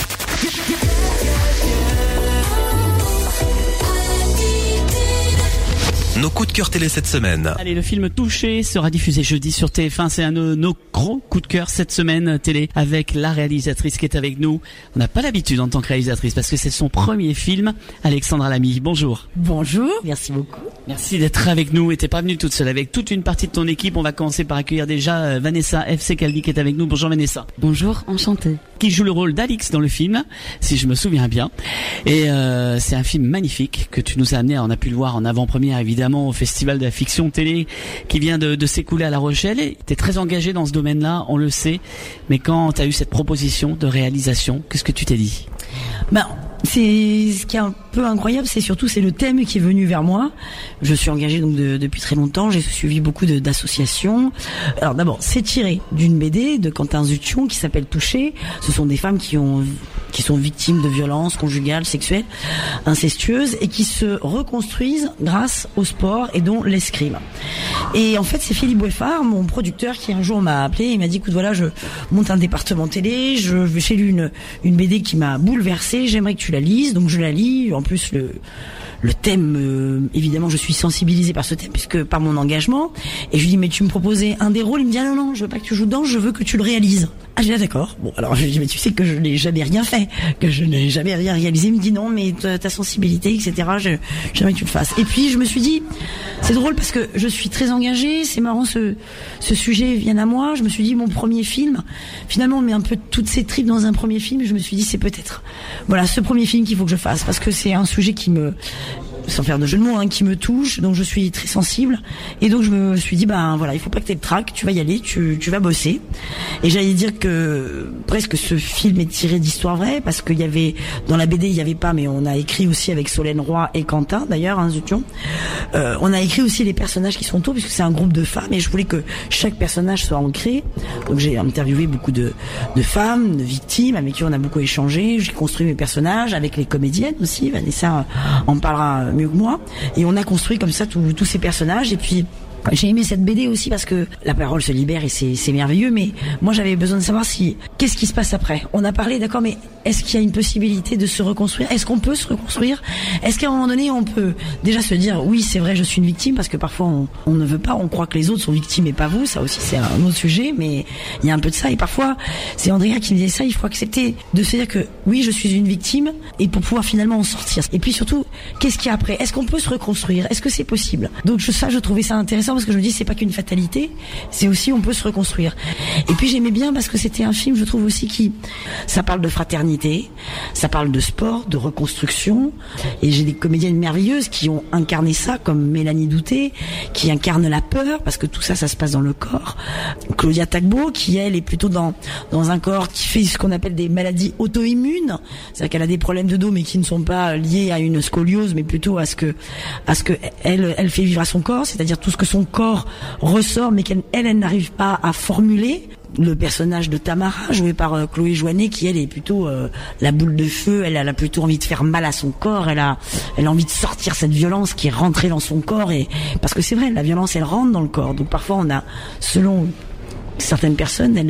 Nos coups de cœur télé cette semaine. Allez, le film Touché sera diffusé jeudi sur TF1. C'est un de nos gros coups de cœur cette semaine télé avec la réalisatrice qui est avec nous. On n'a pas l'habitude en tant que réalisatrice parce que c'est son premier film. Alexandra Lamy, bonjour. Bonjour, merci beaucoup. Merci d'être avec nous et t'es pas venue toute seule. Avec toute une partie de ton équipe, on va commencer par accueillir déjà Vanessa FC Caldi qui est avec nous. Bonjour Vanessa. Bonjour, enchantée. Qui joue le rôle d'Alix dans le film, si je me souviens bien. Et c'est un film magnifique que tu nous as amené. On a pu le voir en avant-première évidemment au Festival de la Fiction Télé qui vient de s'écouler à La Rochelle. Tu es très engagé dans ce domaine-là, on le sait. Mais quand tu as eu cette proposition de réalisation, qu'est-ce que tu t'es dit? C'est ce qui est un peu incroyable, c'est le thème qui est venu vers moi. Je suis engagée donc depuis très longtemps, j'ai suivi beaucoup d'associations. Alors d'abord, c'est tiré d'une BD de Quentin Zution qui s'appelle Touché. Ce sont des femmes qui sont victimes de violences conjugales, sexuelles, incestueuses et qui se reconstruisent grâce au sport et dont l'escrime. Et en fait, c'est Philippe Boeffard, mon producteur, qui un jour m'a appelé et m'a dit écoute, voilà, je monte un département télé, j'ai lu une BD qui m'a bouleversée, j'aimerais que tu la lises. Donc je la lis. En plus, le thème, évidemment, je suis sensibilisée par ce thème puisque par mon engagement. Et je lui dis mais tu me proposais un des rôles. Il me dit non, je veux pas que tu joues dedans, je veux que tu le réalises. Ah, j'ai dit d'accord. Bon, alors je lui dis mais tu sais que je n'ai jamais rien fait, que je n'ai jamais rien réalisé. Il me dit non, mais ta sensibilité, etc. J'aimerais que tu le fasses. Et puis je me suis dit c'est drôle parce que je suis très engagée. C'est marrant, ce sujet vient à moi. Je me suis dit mon premier film. Finalement, on met un peu toutes ces tripes dans un premier film. Je me suis dit c'est peut-être ce premier film qu'il faut que je fasse parce que c'est un sujet qui me, sans faire de jeu de mots, qui me touche, donc je suis très sensible et donc je me suis dit il faut pas que t'aies le trac, tu vas y aller, tu vas bosser. Et j'allais dire que presque ce film est tiré d'histoires vraies parce qu'il y avait dans la BD il y avait pas, mais on a écrit aussi avec Solène Roy et Quentin d'ailleurs, Zution. On a écrit aussi les personnages qui sont autour puisque c'est un groupe de femmes et je voulais que chaque personnage soit ancré. Donc j'ai interviewé beaucoup de femmes, de victimes avec qui on a beaucoup échangé. J'ai construit mes personnages avec les comédiennes aussi. Vanessa en parlera mieux que moi. Et on a construit comme ça tous ces personnages. Et puis j'ai aimé cette BD aussi parce que la parole se libère et c'est merveilleux, mais moi j'avais besoin de savoir qu'est-ce qui se passe après. On a parlé, d'accord, mais est-ce qu'il y a une possibilité de se reconstruire? Est-ce qu'on peut se reconstruire? Est-ce qu'à un moment donné on peut déjà se dire oui c'est vrai je suis une victime, parce que parfois on ne veut pas, on croit que les autres sont victimes et pas vous, ça aussi c'est un autre sujet, mais il y a un peu de ça. Et parfois c'est Andrea qui me disait ça, il faut accepter de se dire que oui je suis une victime et pour pouvoir finalement en sortir. Et puis surtout qu'est-ce qu'il y a après? Est-ce qu'on peut se reconstruire? Est-ce que c'est possible? Donc je trouvais ça intéressant intéressant parce que je me dis c'est pas qu'une fatalité, c'est aussi on peut se reconstruire. Et puis j'aimais bien parce que c'était un film, je trouve aussi ça parle de fraternité, ça parle de sport, de reconstruction, et j'ai des comédiennes merveilleuses qui ont incarné ça, comme Mélanie Douté, qui incarne la peur, parce que tout ça se passe dans le corps. Claudia Tagbo, qui elle est plutôt dans un corps qui fait ce qu'on appelle des maladies auto-immunes, c'est-à-dire qu'elle a des problèmes de dos mais qui ne sont pas liés à une scoliose, mais plutôt à ce que elle fait vivre à son corps, c'est-à-dire tout ce que son corps ressort mais qu'elle n'arrive pas à formuler. Le personnage de Tamara, joué par Chloé Joannet, qui elle est plutôt la boule de feu, elle a plutôt envie de faire mal à son corps, elle a envie de sortir cette violence qui est rentrée dans son corps, et parce que c'est vrai, la violence elle rentre dans le corps, donc parfois on a, selon certaines personnes,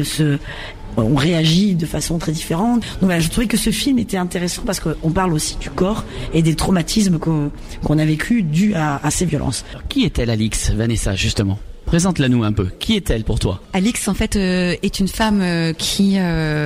on réagit de façon très différente. Donc voilà, je trouvais que ce film était intéressant parce qu'on parle aussi du corps et des traumatismes qu'on a vécu dus à ces violences. Alors, qui est-elle, Alix, Vanessa, justement? Présente-la nous un peu. Qui est-elle pour toi? Alix, en fait, est une femme qui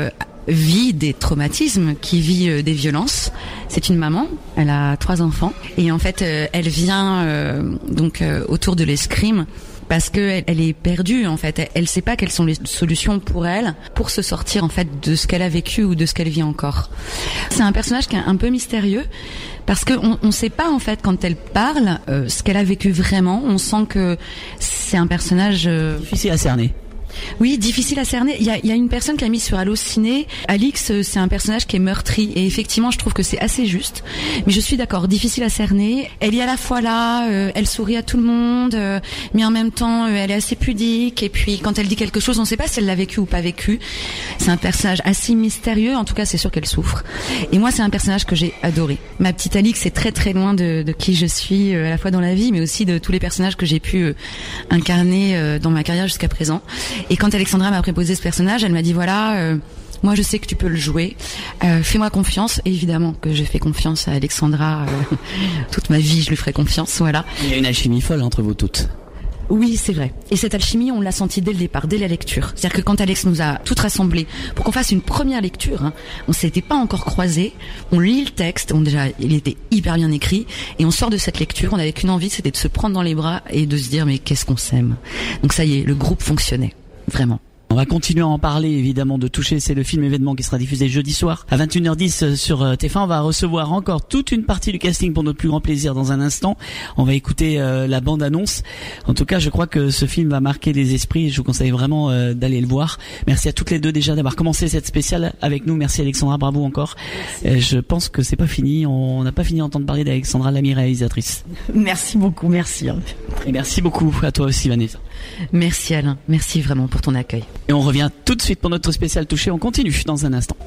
vit des traumatismes, qui vit des violences. C'est une maman, elle a 3 enfants, et en fait, elle vient autour de l'escrime parce que elle est perdue, en fait. Elle sait pas quelles sont les solutions pour elle, pour se sortir en fait de ce qu'elle a vécu ou de ce qu'elle vit encore. C'est un personnage qui est un peu mystérieux. Parce que on sait pas en fait quand elle parle ce qu'elle a vécu vraiment. On sent que c'est un personnage difficile à cerner. Oui, difficile à cerner. Il y a une personne qui a mis sur Allociné, Alix, c'est un personnage qui est meurtri, et effectivement, je trouve que c'est assez juste. Mais je suis d'accord, difficile à cerner. Elle est à la fois là, elle sourit à tout le monde, mais en même temps, elle est assez pudique. Et puis, quand elle dit quelque chose, on ne sait pas si elle l'a vécu ou pas vécu. C'est un personnage assez mystérieux. En tout cas, c'est sûr qu'elle souffre. Et moi, c'est un personnage que j'ai adoré. Ma petite Alix est très très loin de qui je suis, à la fois dans la vie, mais aussi de tous les personnages que j'ai pu incarner dans ma carrière jusqu'à présent. Et quand Alexandra m'a proposé ce personnage, elle m'a dit voilà, moi je sais que tu peux le jouer, fais-moi confiance. Et évidemment que j'ai fait confiance à Alexandra, toute ma vie je lui ferai confiance, voilà. Il y a une alchimie folle entre vous toutes. Oui, c'est vrai. Et cette alchimie, on l'a sentie dès le départ, dès la lecture. C'est-à-dire que quand Alex nous a toutes rassemblées pour qu'on fasse une première lecture, on s'était pas encore croisés, on lit le texte, déjà il était hyper bien écrit, et on sort de cette lecture, on avait qu'une envie, c'était de se prendre dans les bras et de se dire mais qu'est-ce qu'on s'aime. Donc ça y est, le groupe fonctionnait. Vraiment. On va continuer à en parler, évidemment, de Toucher. C'est le film événement qui sera diffusé jeudi soir à 21h10 sur TF1. On va recevoir encore toute une partie du casting pour notre plus grand plaisir dans un instant. On va écouter la bande-annonce. En tout cas, je crois que ce film va marquer les esprits. Je vous conseille vraiment d'aller le voir. Merci à toutes les deux déjà d'avoir commencé cette spéciale avec nous. Merci Alexandra, bravo encore. Je pense que c'est pas fini. On n'a pas fini d'entendre parler d'Alexandra Lamy, réalisatrice. Merci beaucoup, merci. Et merci beaucoup à toi aussi, Vanessa. Merci Alain, merci vraiment pour ton accueil. Et on revient tout de suite pour notre spécial Touché. On continue dans un instant.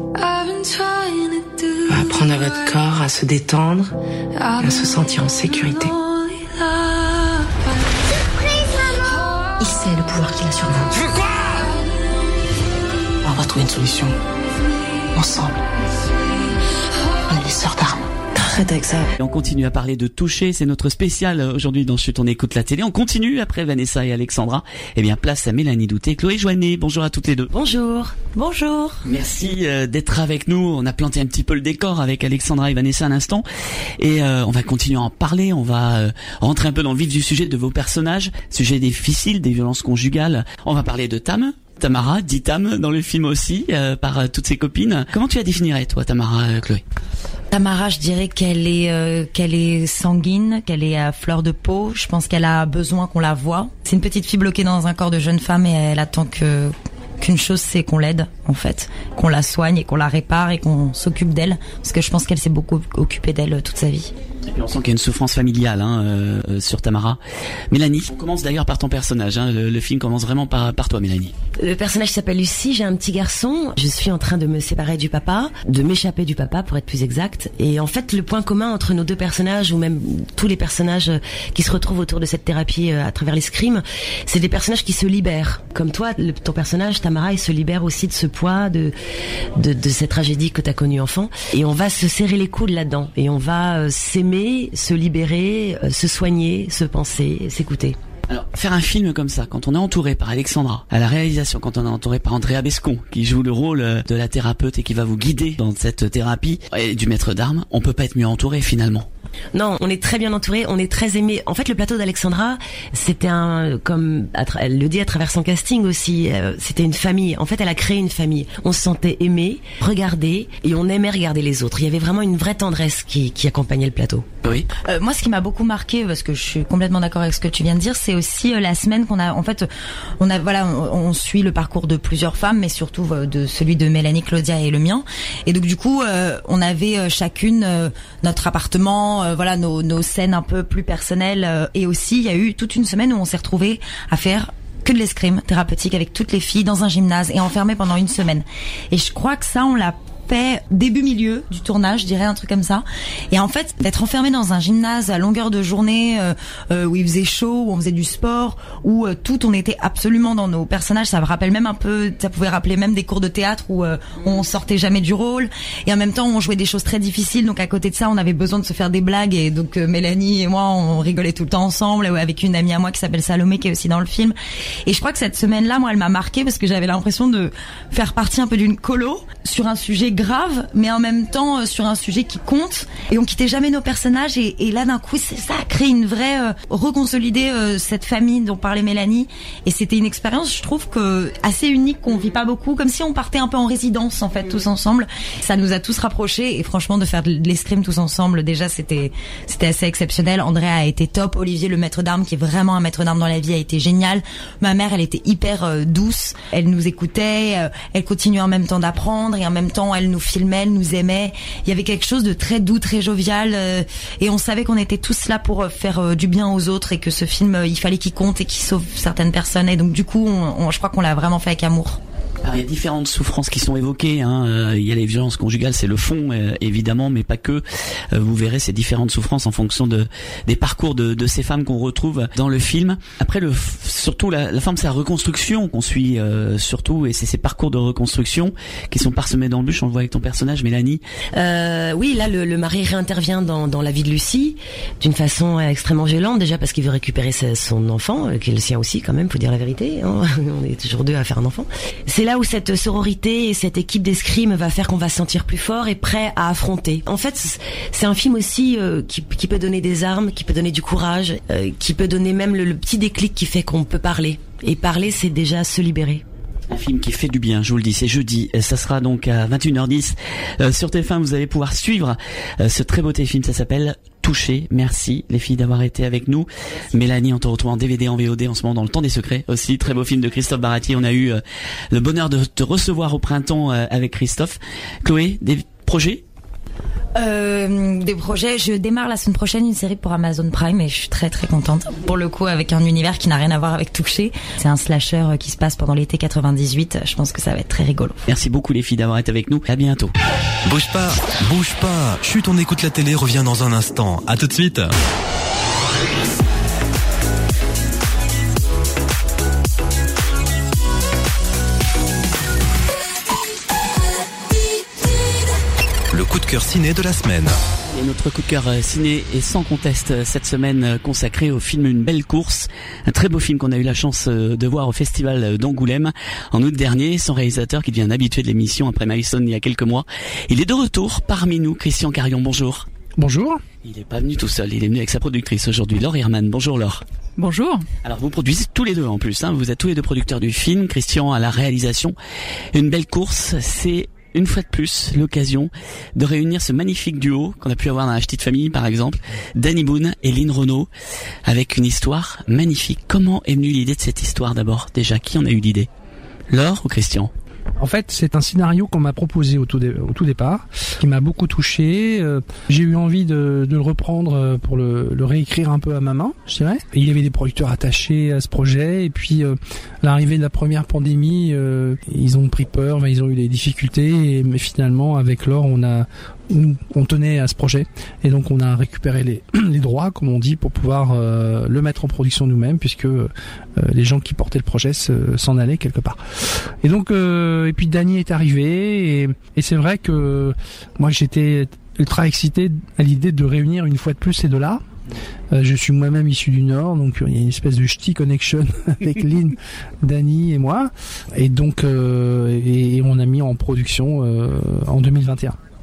Apprendre à votre corps à se détendre, à se sentir en sécurité. Il sait le pouvoir qu'il a sur vous. Tu veux quoi? On va trouver une solution. Ensemble. On est les sœurs d'armes. Arrête avec ça. Et on continue à parler de Toucher, c'est notre spécial aujourd'hui dans Chut, on écoute la télé. On continue après Vanessa et Alexandra. Eh bien, place à Mélanie Douté, Chloé Joannet. Bonjour à toutes les deux. Bonjour. Bonjour. Merci d'être avec nous. On a planté un petit peu le décor avec Alexandra et Vanessa à l'instant. Et on va continuer à en parler. On va rentrer un peu dans le vif du sujet de vos personnages. Sujet difficile, des violences conjugales. On va parler de Tamara, dit Tam dans le film aussi, par toutes ses copines. Comment tu la définirais, toi, Tamara, Chloé? Tamara, je dirais qu'elle est sanguine, qu'elle est à fleur de peau. Je pense qu'elle a besoin qu'on la voie. C'est une petite fille bloquée dans un corps de jeune femme et elle attend qu'une chose, c'est qu'on l'aide, en fait, qu'on la soigne et qu'on la répare et qu'on s'occupe d'elle, parce que je pense qu'elle s'est beaucoup occupée d'elle toute sa vie. Et puis on sent qu'il y a une souffrance familiale sur Tamara. Mélanie, on commence d'ailleurs par ton personnage. Le film commence vraiment par toi, Mélanie. Le personnage s'appelle Lucie, j'ai un petit garçon. Je suis en train de me séparer du papa, de m'échapper du papa pour être plus exact. Et en fait, le point commun entre nos deux personnages, ou même tous les personnages qui se retrouvent autour de cette thérapie à travers l'escrime, c'est des personnages qui se libèrent. Comme toi, ton personnage, Tamara, il se libère aussi de ce poids, de cette tragédie que t'as connue enfant. Et on va se serrer les coudes là-dedans. Et on va s'aimer, se libérer, se soigner, se penser, s'écouter. Alors, faire un film comme ça, quand on est entouré par Alexandra, à la réalisation, quand on est entouré par Andrea Bescon, qui joue le rôle de la thérapeute et qui va vous guider dans cette thérapie, et du maître d'armes, on peut pas être mieux entouré finalement. Non, on est très bien entouré, on est très aimé. En fait, le plateau d'Alexandra, c'était comme elle le dit à travers son casting aussi, c'était une famille. En fait, elle a créé une famille. On se sentait aimé, regardé, et on aimait regarder les autres. Il y avait vraiment une vraie tendresse qui accompagnait le plateau. Oui. Moi, ce qui m'a beaucoup marqué, parce que je suis complètement d'accord avec ce que tu viens de dire, c'est aussi la semaine qu'on a. En fait, on suit le parcours de plusieurs femmes, mais surtout de celui de Mélanie, Claudia et le mien. Et donc, du coup, on avait chacune notre appartement. Nos scènes un peu plus personnelles, et aussi il y a eu toute une semaine où on s'est retrouvés à faire que de l'escrime thérapeutique avec toutes les filles dans un gymnase et enfermées pendant une semaine. Et je crois que ça, on l'a fait début-milieu du tournage, je dirais, un truc comme ça. Et en fait, d'être enfermé dans un gymnase à longueur de journée, où il faisait chaud, où on faisait du sport, où on était absolument dans nos personnages, ça me rappelle même un peu, ça pouvait rappeler même des cours de théâtre où on sortait jamais du rôle, et en même temps on jouait des choses très difficiles, donc à côté de ça on avait besoin de se faire des blagues, et donc Mélanie et moi on rigolait tout le temps ensemble, avec une amie à moi qui s'appelle Salomé, qui est aussi dans le film. Et je crois que cette semaine-là, moi, elle m'a marquée parce que j'avais l'impression de faire partie un peu d'une colo sur un sujet grave, mais en même temps sur un sujet qui compte, et on quittait jamais nos personnages, et là d'un coup ça a créé une vraie reconsolider cette famille dont parlait Mélanie, et c'était une expérience, je trouve, que assez unique, qu'on vit pas beaucoup, comme si on partait un peu en résidence en fait tous ensemble. Ça nous a tous rapprochés, et franchement de faire de l'escrime tous ensemble, déjà c'était assez exceptionnel. Andrea a été top, Olivier le maître d'armes, qui est vraiment un maître d'armes dans la vie, a été génial. Ma mère, elle était hyper douce, elle nous écoutait, elle continuait en même temps d'apprendre, et en même temps elle nous filmait, elle nous aimait. Il y avait quelque chose de très doux, très jovial, et on savait qu'on était tous là pour faire du bien aux autres, et que ce film, il fallait qu'il compte et qu'il sauve certaines personnes. Et donc du coup, je crois qu'on l'a vraiment fait avec amour. Alors, il y a différentes souffrances qui sont évoquées, hein. Il y a les violences conjugales, c'est le fond, évidemment, mais pas que. Vous verrez ces différentes souffrances en fonction des parcours de ces femmes qu'on retrouve dans le film. Après, surtout la forme, c'est la reconstruction qu'on suit, surtout, et c'est ces parcours de reconstruction qui sont parsemés d'embûches. On le voit avec ton personnage, Mélanie. Oui, là, le mari réintervient dans la vie de Lucie d'une façon extrêmement violente, déjà parce qu'il veut récupérer son enfant, qui est le sien aussi, quand même, faut dire la vérité, hein. On est toujours deux à faire un enfant. C'est là où cette sororité et cette équipe d'escrime va faire qu'on va se sentir plus fort et prêt à affronter. En fait, c'est un film aussi qui peut donner des armes, qui peut donner du courage, qui peut donner même le petit déclic qui fait qu'on peut parler. Et parler, c'est déjà se libérer. Un film qui fait du bien, je vous le dis, c'est jeudi. Ça sera donc à 21h10 sur TF1. Vous allez pouvoir suivre ce très beau téléfilm. Ça s'appelle Touché. Merci les filles d'avoir été avec nous. Mélanie, on te retrouve en DVD, en VOD en ce moment dans Le Temps des Secrets aussi. Très beau film de Christophe Baratier. On a eu le bonheur de te recevoir au printemps avec Christophe. Chloé, des projets? Des projets, je démarre la semaine prochaine une série pour Amazon Prime, et je suis très très contente, pour le coup avec un univers qui n'a rien à voir avec Touché. C'est un slasher qui se passe pendant l'été 98. Je pense que ça va être très rigolo. Merci beaucoup les filles d'avoir été avec nous. À bientôt. Bouge pas. Chut, on écoute la télé, revient dans un instant. À tout de suite. Le coup de cœur ciné de la semaine. Et notre coup de cœur ciné est sans conteste cette semaine consacré au film Une belle course, un très beau film qu'on a eu la chance de voir au festival d'Angoulême en août dernier. Son réalisateur, qui devient un habitué de l'émission après Maïson il y a quelques mois, il est de retour parmi nous. Christian Carion, bonjour. Bonjour. Il n'est pas venu tout seul, il est venu avec sa productrice aujourd'hui, Laure Herman. Bonjour Laure. Bonjour. Alors vous produisez tous les deux en plus, hein. Vous êtes tous les deux producteurs du film, Christian à la réalisation. Une belle course, c'est une fois de plus l'occasion de réunir ce magnifique duo qu'on a pu avoir dans La Petite Famille par exemple, Danny Boone et Lynn Renaud, avec une histoire magnifique. Comment est venue l'idée de cette histoire d'abord? Déjà, qui en a eu l'idée? Laure ou Christian? En fait, c'est un scénario qu'on m'a proposé au tout départ, qui m'a beaucoup touché. J'ai eu envie de le reprendre pour le réécrire un peu à ma main, je dirais. Et il y avait des producteurs attachés à ce projet. Et puis, l'arrivée de la première pandémie, ils ont pris peur, ils ont eu des difficultés. Mais finalement, avec Laure, on tenait à ce projet, et donc on a récupéré les droits, comme on dit, pour pouvoir le mettre en production nous-mêmes, puisque les gens qui portaient le projet s'en allaient quelque part. Et donc et puis Danny est arrivé, et c'est vrai que moi j'étais ultra excité à l'idée de réunir une fois de plus ces deux-là. Je suis moi-même issu du Nord, donc il y a une espèce de ch'ti connection avec Lynn, Danny et moi, et donc et on a mis en production en 2021.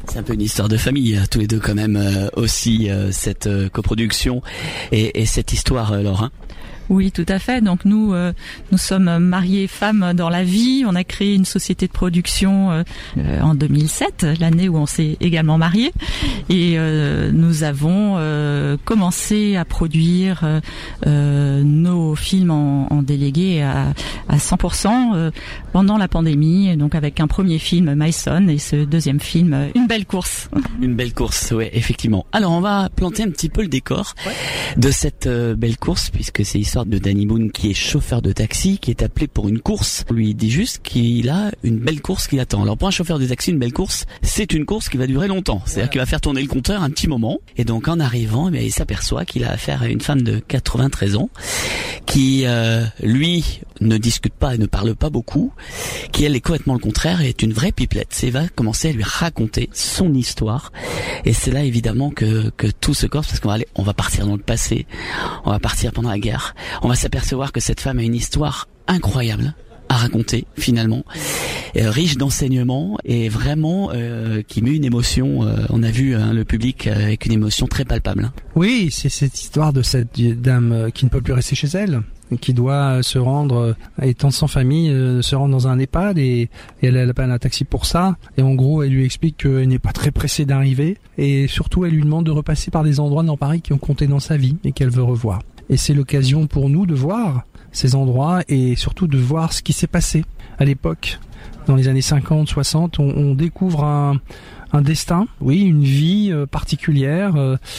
C'est un peu une histoire de famille, tous les deux quand même, aussi, cette coproduction et cette histoire, Laure, hein. Oui, tout à fait. Donc nous sommes mariés femmes dans la vie. On a créé une société de production en 2007, l'année où on s'est également mariés. Et nous avons commencé à produire nos films en délégué à 100% pendant la pandémie. Et donc avec un premier film, My Son, et ce deuxième film, Une belle course. Une belle course, ouais, effectivement. Alors on va planter un petit peu le décor de cette belle course, puisque c'est l'histoire de Danny Boone qui est chauffeur de taxi, qui est appelé pour une course. On lui dit juste qu'il a une belle course qui l'attend. Alors pour un chauffeur de taxi, une belle course, c'est une course qui va durer longtemps. C'est-à-dire qu'il va faire tourner le compteur un petit moment. Et donc en arrivant, il s'aperçoit qu'il a affaire à une femme de 93 ans qui, lui, ne discute pas et ne parle pas beaucoup, qui elle est complètement le contraire et est une vraie pipelette. Et va commencer à lui raconter son histoire. Et c'est là évidemment que tout se corse, parce qu'on va partir dans le passé, on va partir pendant la guerre. On va s'apercevoir que cette femme a une histoire incroyable à raconter finalement, riche d'enseignements et vraiment qui met une émotion. On a vu le public avec une émotion très palpable. Oui, c'est cette histoire de cette dame qui ne peut plus rester chez elle, qui doit se rendre, étant sans famille, se rendre dans un EHPAD et elle appelle un taxi pour ça. Et en gros, elle lui explique qu'elle n'est pas très pressée d'arriver et surtout, elle lui demande de repasser par des endroits dans Paris qui ont compté dans sa vie et qu'elle veut revoir. Et c'est l'occasion pour nous de voir ces endroits et surtout de voir ce qui s'est passé à l'époque. Dans les années 50, 60, on découvre un destin, oui, une vie particulière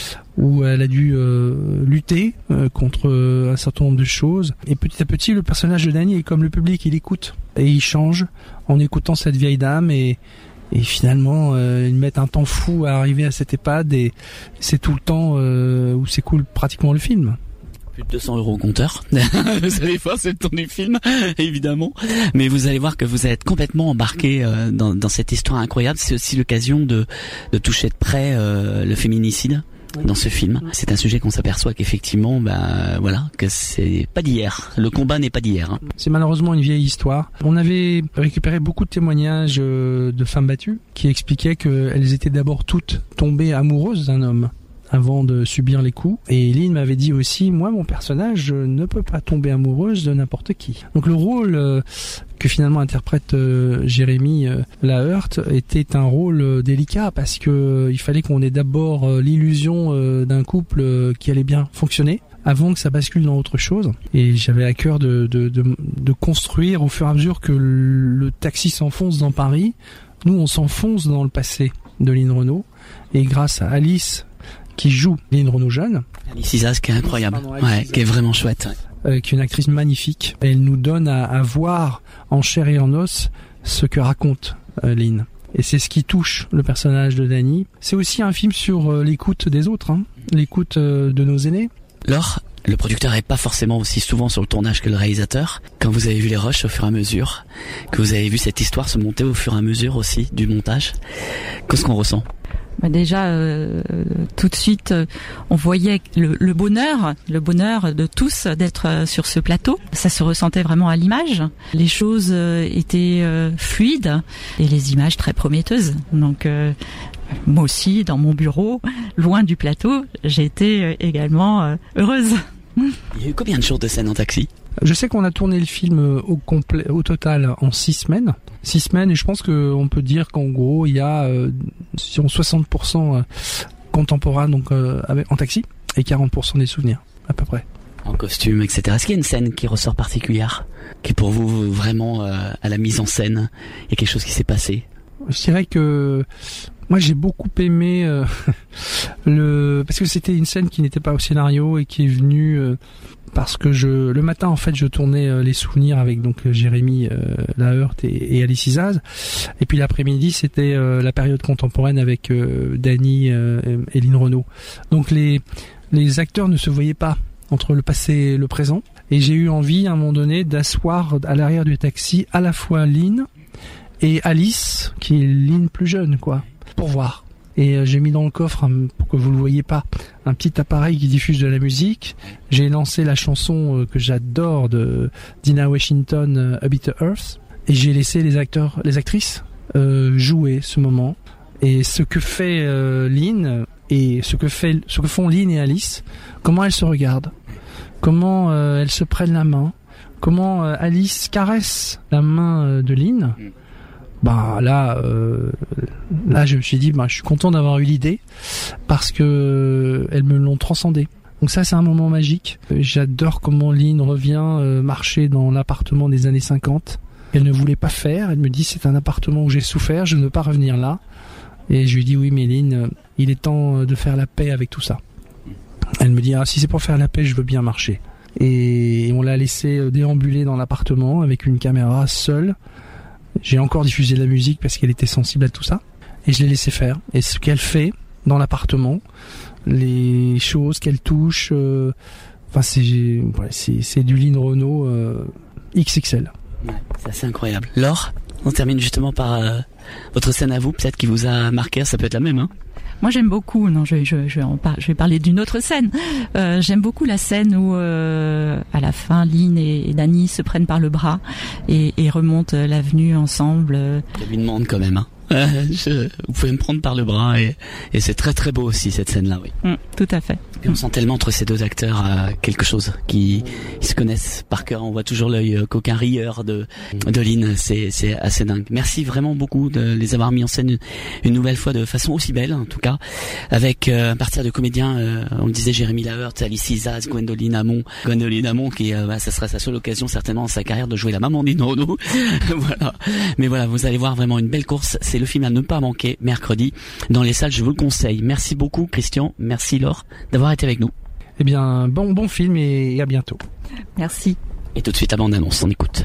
où elle a dû lutter contre un certain nombre de choses. Et petit à petit, le personnage de Danny est comme le public, il écoute et il change en écoutant cette vieille dame et finalement, ils mettent un temps fou à arriver à cette EHPAD et c'est tout le temps où s'écoule pratiquement le film. Plus de 200 € au compteur. Vous allez voir, c'est le temps du film, évidemment. Mais vous allez voir que vous êtes complètement embarqué dans cette histoire incroyable. C'est aussi l'occasion de toucher de près le féminicide dans ce film. C'est un sujet qu'on s'aperçoit qu'effectivement, que c'est pas d'hier. Le combat n'est pas d'hier. Hein. C'est malheureusement une vieille histoire. On avait récupéré beaucoup de témoignages de femmes battues qui expliquaient qu'elles étaient d'abord toutes tombées amoureuses d'un homme avant de subir les coups. Et Lynn m'avait dit aussi, moi, mon personnage ne peut pas tomber amoureuse de n'importe qui. Donc le rôle que finalement interprète Jérémy Laheurte était un rôle délicat parce que il fallait qu'on ait d'abord l'illusion d'un couple qui allait bien fonctionner avant que ça bascule dans autre chose. Et j'avais à cœur de construire au fur et à mesure que le taxi s'enfonce dans Paris. Nous, on s'enfonce dans le passé de Lynn Renaud. Et grâce à Alice, qui joue Lynn Renaud jeune. Alice Isaz, qui est incroyable, qui est vraiment chouette. Qui est une actrice magnifique. Elle nous donne à voir en chair et en os ce que raconte Lynn. Et c'est ce qui touche le personnage de Danny. C'est aussi un film sur l'écoute des autres, l'écoute de nos aînés. Laure, le producteur n'est pas forcément aussi souvent sur le tournage que le réalisateur. Quand vous avez vu les rushs au fur et à mesure, que vous avez vu cette histoire se monter au fur et à mesure aussi du montage, qu'est-ce qu'on ressent ? Déjà, tout de suite, on voyait le bonheur de tous d'être sur ce plateau. Ça se ressentait vraiment à l'image. Les choses étaient fluides et les images très prometteuses. Donc, moi aussi, dans mon bureau, loin du plateau, j'ai été également heureuse. Il y a eu combien de jours de scène en taxi ? Je sais qu'on a tourné le film au total en 6 semaines. 6 semaines, et je pense qu'on peut dire qu'en gros, il y a 60% contemporain donc en taxi et 40% des souvenirs, à peu près. En costume, etc. Est-ce qu'il y a une scène qui ressort particulière, qui pour vous vraiment à la mise en scène, il y a quelque chose qui s'est passé ? Je dirais que moi j'ai beaucoup aimé parce que c'était une scène qui n'était pas au scénario et qui est venue parce que le matin en fait je tournais les souvenirs avec donc Jérémy Laheurte et Alice Isaz, et puis l'après-midi c'était la période contemporaine avec Danny et Lynn Renaud. Donc les acteurs ne se voyaient pas entre le passé et le présent, et j'ai eu envie à un moment donné d'asseoir à l'arrière du taxi à la fois Lynn et Alice, qui est Lynn plus jeune, quoi, pour voir. Et j'ai mis dans le coffre, pour que vous le voyez pas, un petit appareil qui diffuse de la musique. J'ai lancé la chanson que j'adore de Dinah Washington, A Bitter Earth, et j'ai laissé les actrices jouer ce moment. Et ce que fait Lynn et ce que font Lynn et Alice, comment elles se regardent, comment elles se prennent la main, comment Alice caresse la main de Lynn. Bah là je me suis dit je suis content d'avoir eu l'idée parce que elles me l'ont transcendé. Donc ça c'est un moment magique. J'adore comment Lynn revient marcher dans l'appartement des années 50. Elle ne voulait pas faire, elle me dit c'est un appartement où j'ai souffert, je ne veux pas revenir là. Et je lui dis oui mais Lynn, il est temps de faire la paix avec tout ça. Elle me dit si c'est pour faire la paix je veux bien marcher. Et on l'a laissé déambuler dans l'appartement avec une caméra seule. J'ai encore diffusé de la musique parce qu'elle était sensible à tout ça. Et je l'ai laissé faire. Et ce qu'elle fait dans l'appartement, les choses qu'elle touche, c'est du Lynn Renaud XXL. Ouais, c'est assez incroyable. Laure, on termine justement par votre scène à vous, peut-être qui vous a marqué, ça peut être la même, hein. Moi j'aime beaucoup, je vais parler d'une autre scène. J'aime beaucoup la scène où à la fin Lynn et Danny se prennent par le bras et remontent l'avenue ensemble. Je lui demande quand même, hein. Vous pouvez me prendre par le bras et c'est très très beau aussi cette scène-là, oui. Tout à fait. Et on sent tellement entre ces deux acteurs quelque chose qui se connaissent par cœur. On voit toujours l'œil coquin rieur de Lynn. C'est assez dingue. Merci vraiment beaucoup de les avoir mis en scène une nouvelle fois de façon aussi belle, en tout cas, avec à partir de comédiens. On le disait, Jérémy Laheurt, Alice Isaz, Gwendoline Amon qui ça sera sa seule occasion certainement dans sa carrière de jouer la maman d'Lynn Renaud. Voilà. Mais voilà, vous allez voir vraiment une belle course. C'est le film à ne pas manquer mercredi dans les salles, je vous le conseille. Merci beaucoup Christian, merci Laure d'avoir été avec nous. Eh bien, bon film et à bientôt. Merci. Et tout de suite, la bande-annonce, on écoute.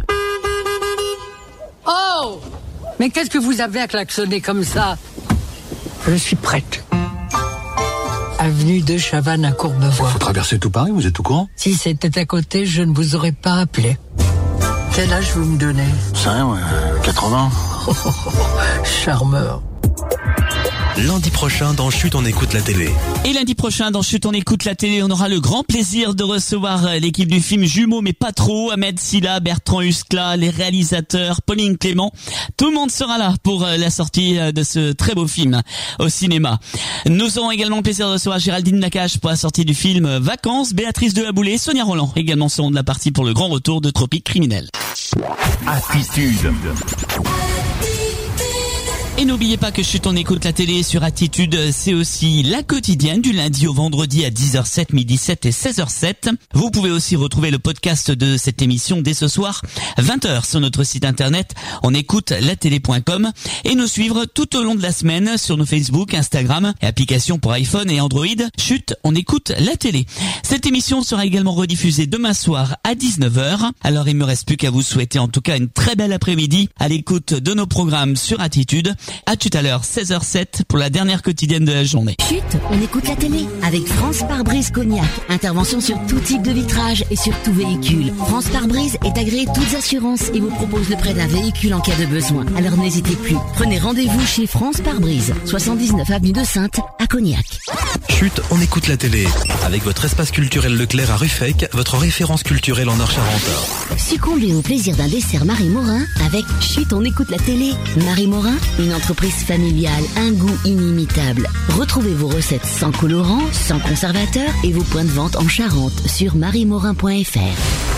Oh! Mais qu'est-ce que vous avez à klaxonner comme ça? Je suis prête. Avenue de Chavannes à Courbevoie. Faut traverser tout Paris, vous êtes au courant? Si c'était à côté, je ne vous aurais pas appelé. Quel âge vous me donnez? Ça, 80. Charmeur. Lundi prochain dans Chut on écoute la télé. Et lundi prochain dans Chut on écoute la télé, on aura le grand plaisir de recevoir l'équipe du film Jumeaux mais pas trop, Ahmed Silla, Bertrand Huskla, les réalisateurs, Pauline Clément. Tout le monde sera là pour la sortie de ce très beau film au cinéma. Nous aurons également le plaisir de recevoir Géraldine Nakache pour la sortie du film Vacances, Béatrice Delaboulé, Sonia Roland également seront de la partie pour le grand retour de Tropique Criminel. Attitude. Et n'oubliez pas que Chut on écoute la télé sur Attitude, c'est aussi la quotidienne du lundi au vendredi à 10h07, midi 7 et 16h07. Vous pouvez aussi retrouver le podcast de cette émission dès ce soir, 20h sur notre site internet, on écoute latélé.com et nous suivre tout au long de la semaine sur nos Facebook, Instagram et applications pour iPhone et Android. Chut, on écoute la télé. Cette émission sera également rediffusée demain soir à 19h. Alors il me reste plus qu'à vous souhaiter en tout cas une très belle après-midi à l'écoute de nos programmes sur Attitude. À tout à l'heure, 16h07 pour la dernière quotidienne de la journée. Chut, on écoute la télé avec France Pare-Brise Cognac. Intervention sur tout type de vitrage et sur tout véhicule. France Pare-Brise est agréée toutes assurances et vous propose le prêt d'un véhicule en cas de besoin. Alors n'hésitez plus. Prenez rendez-vous chez France Pare-Brise, 79 avenue de Saintes à Cognac. Chut, on écoute la télé avec votre espace culturel Leclerc à Ruffec, votre référence culturelle en Nord-Charente. Succombez au plaisir d'un dessert Marie Morin avec Chut, on écoute la télé. Marie Morin, une entreprise familiale, un goût inimitable. Retrouvez vos recettes sans colorant, sans conservateur et vos points de vente en Charente sur mariemorin.fr.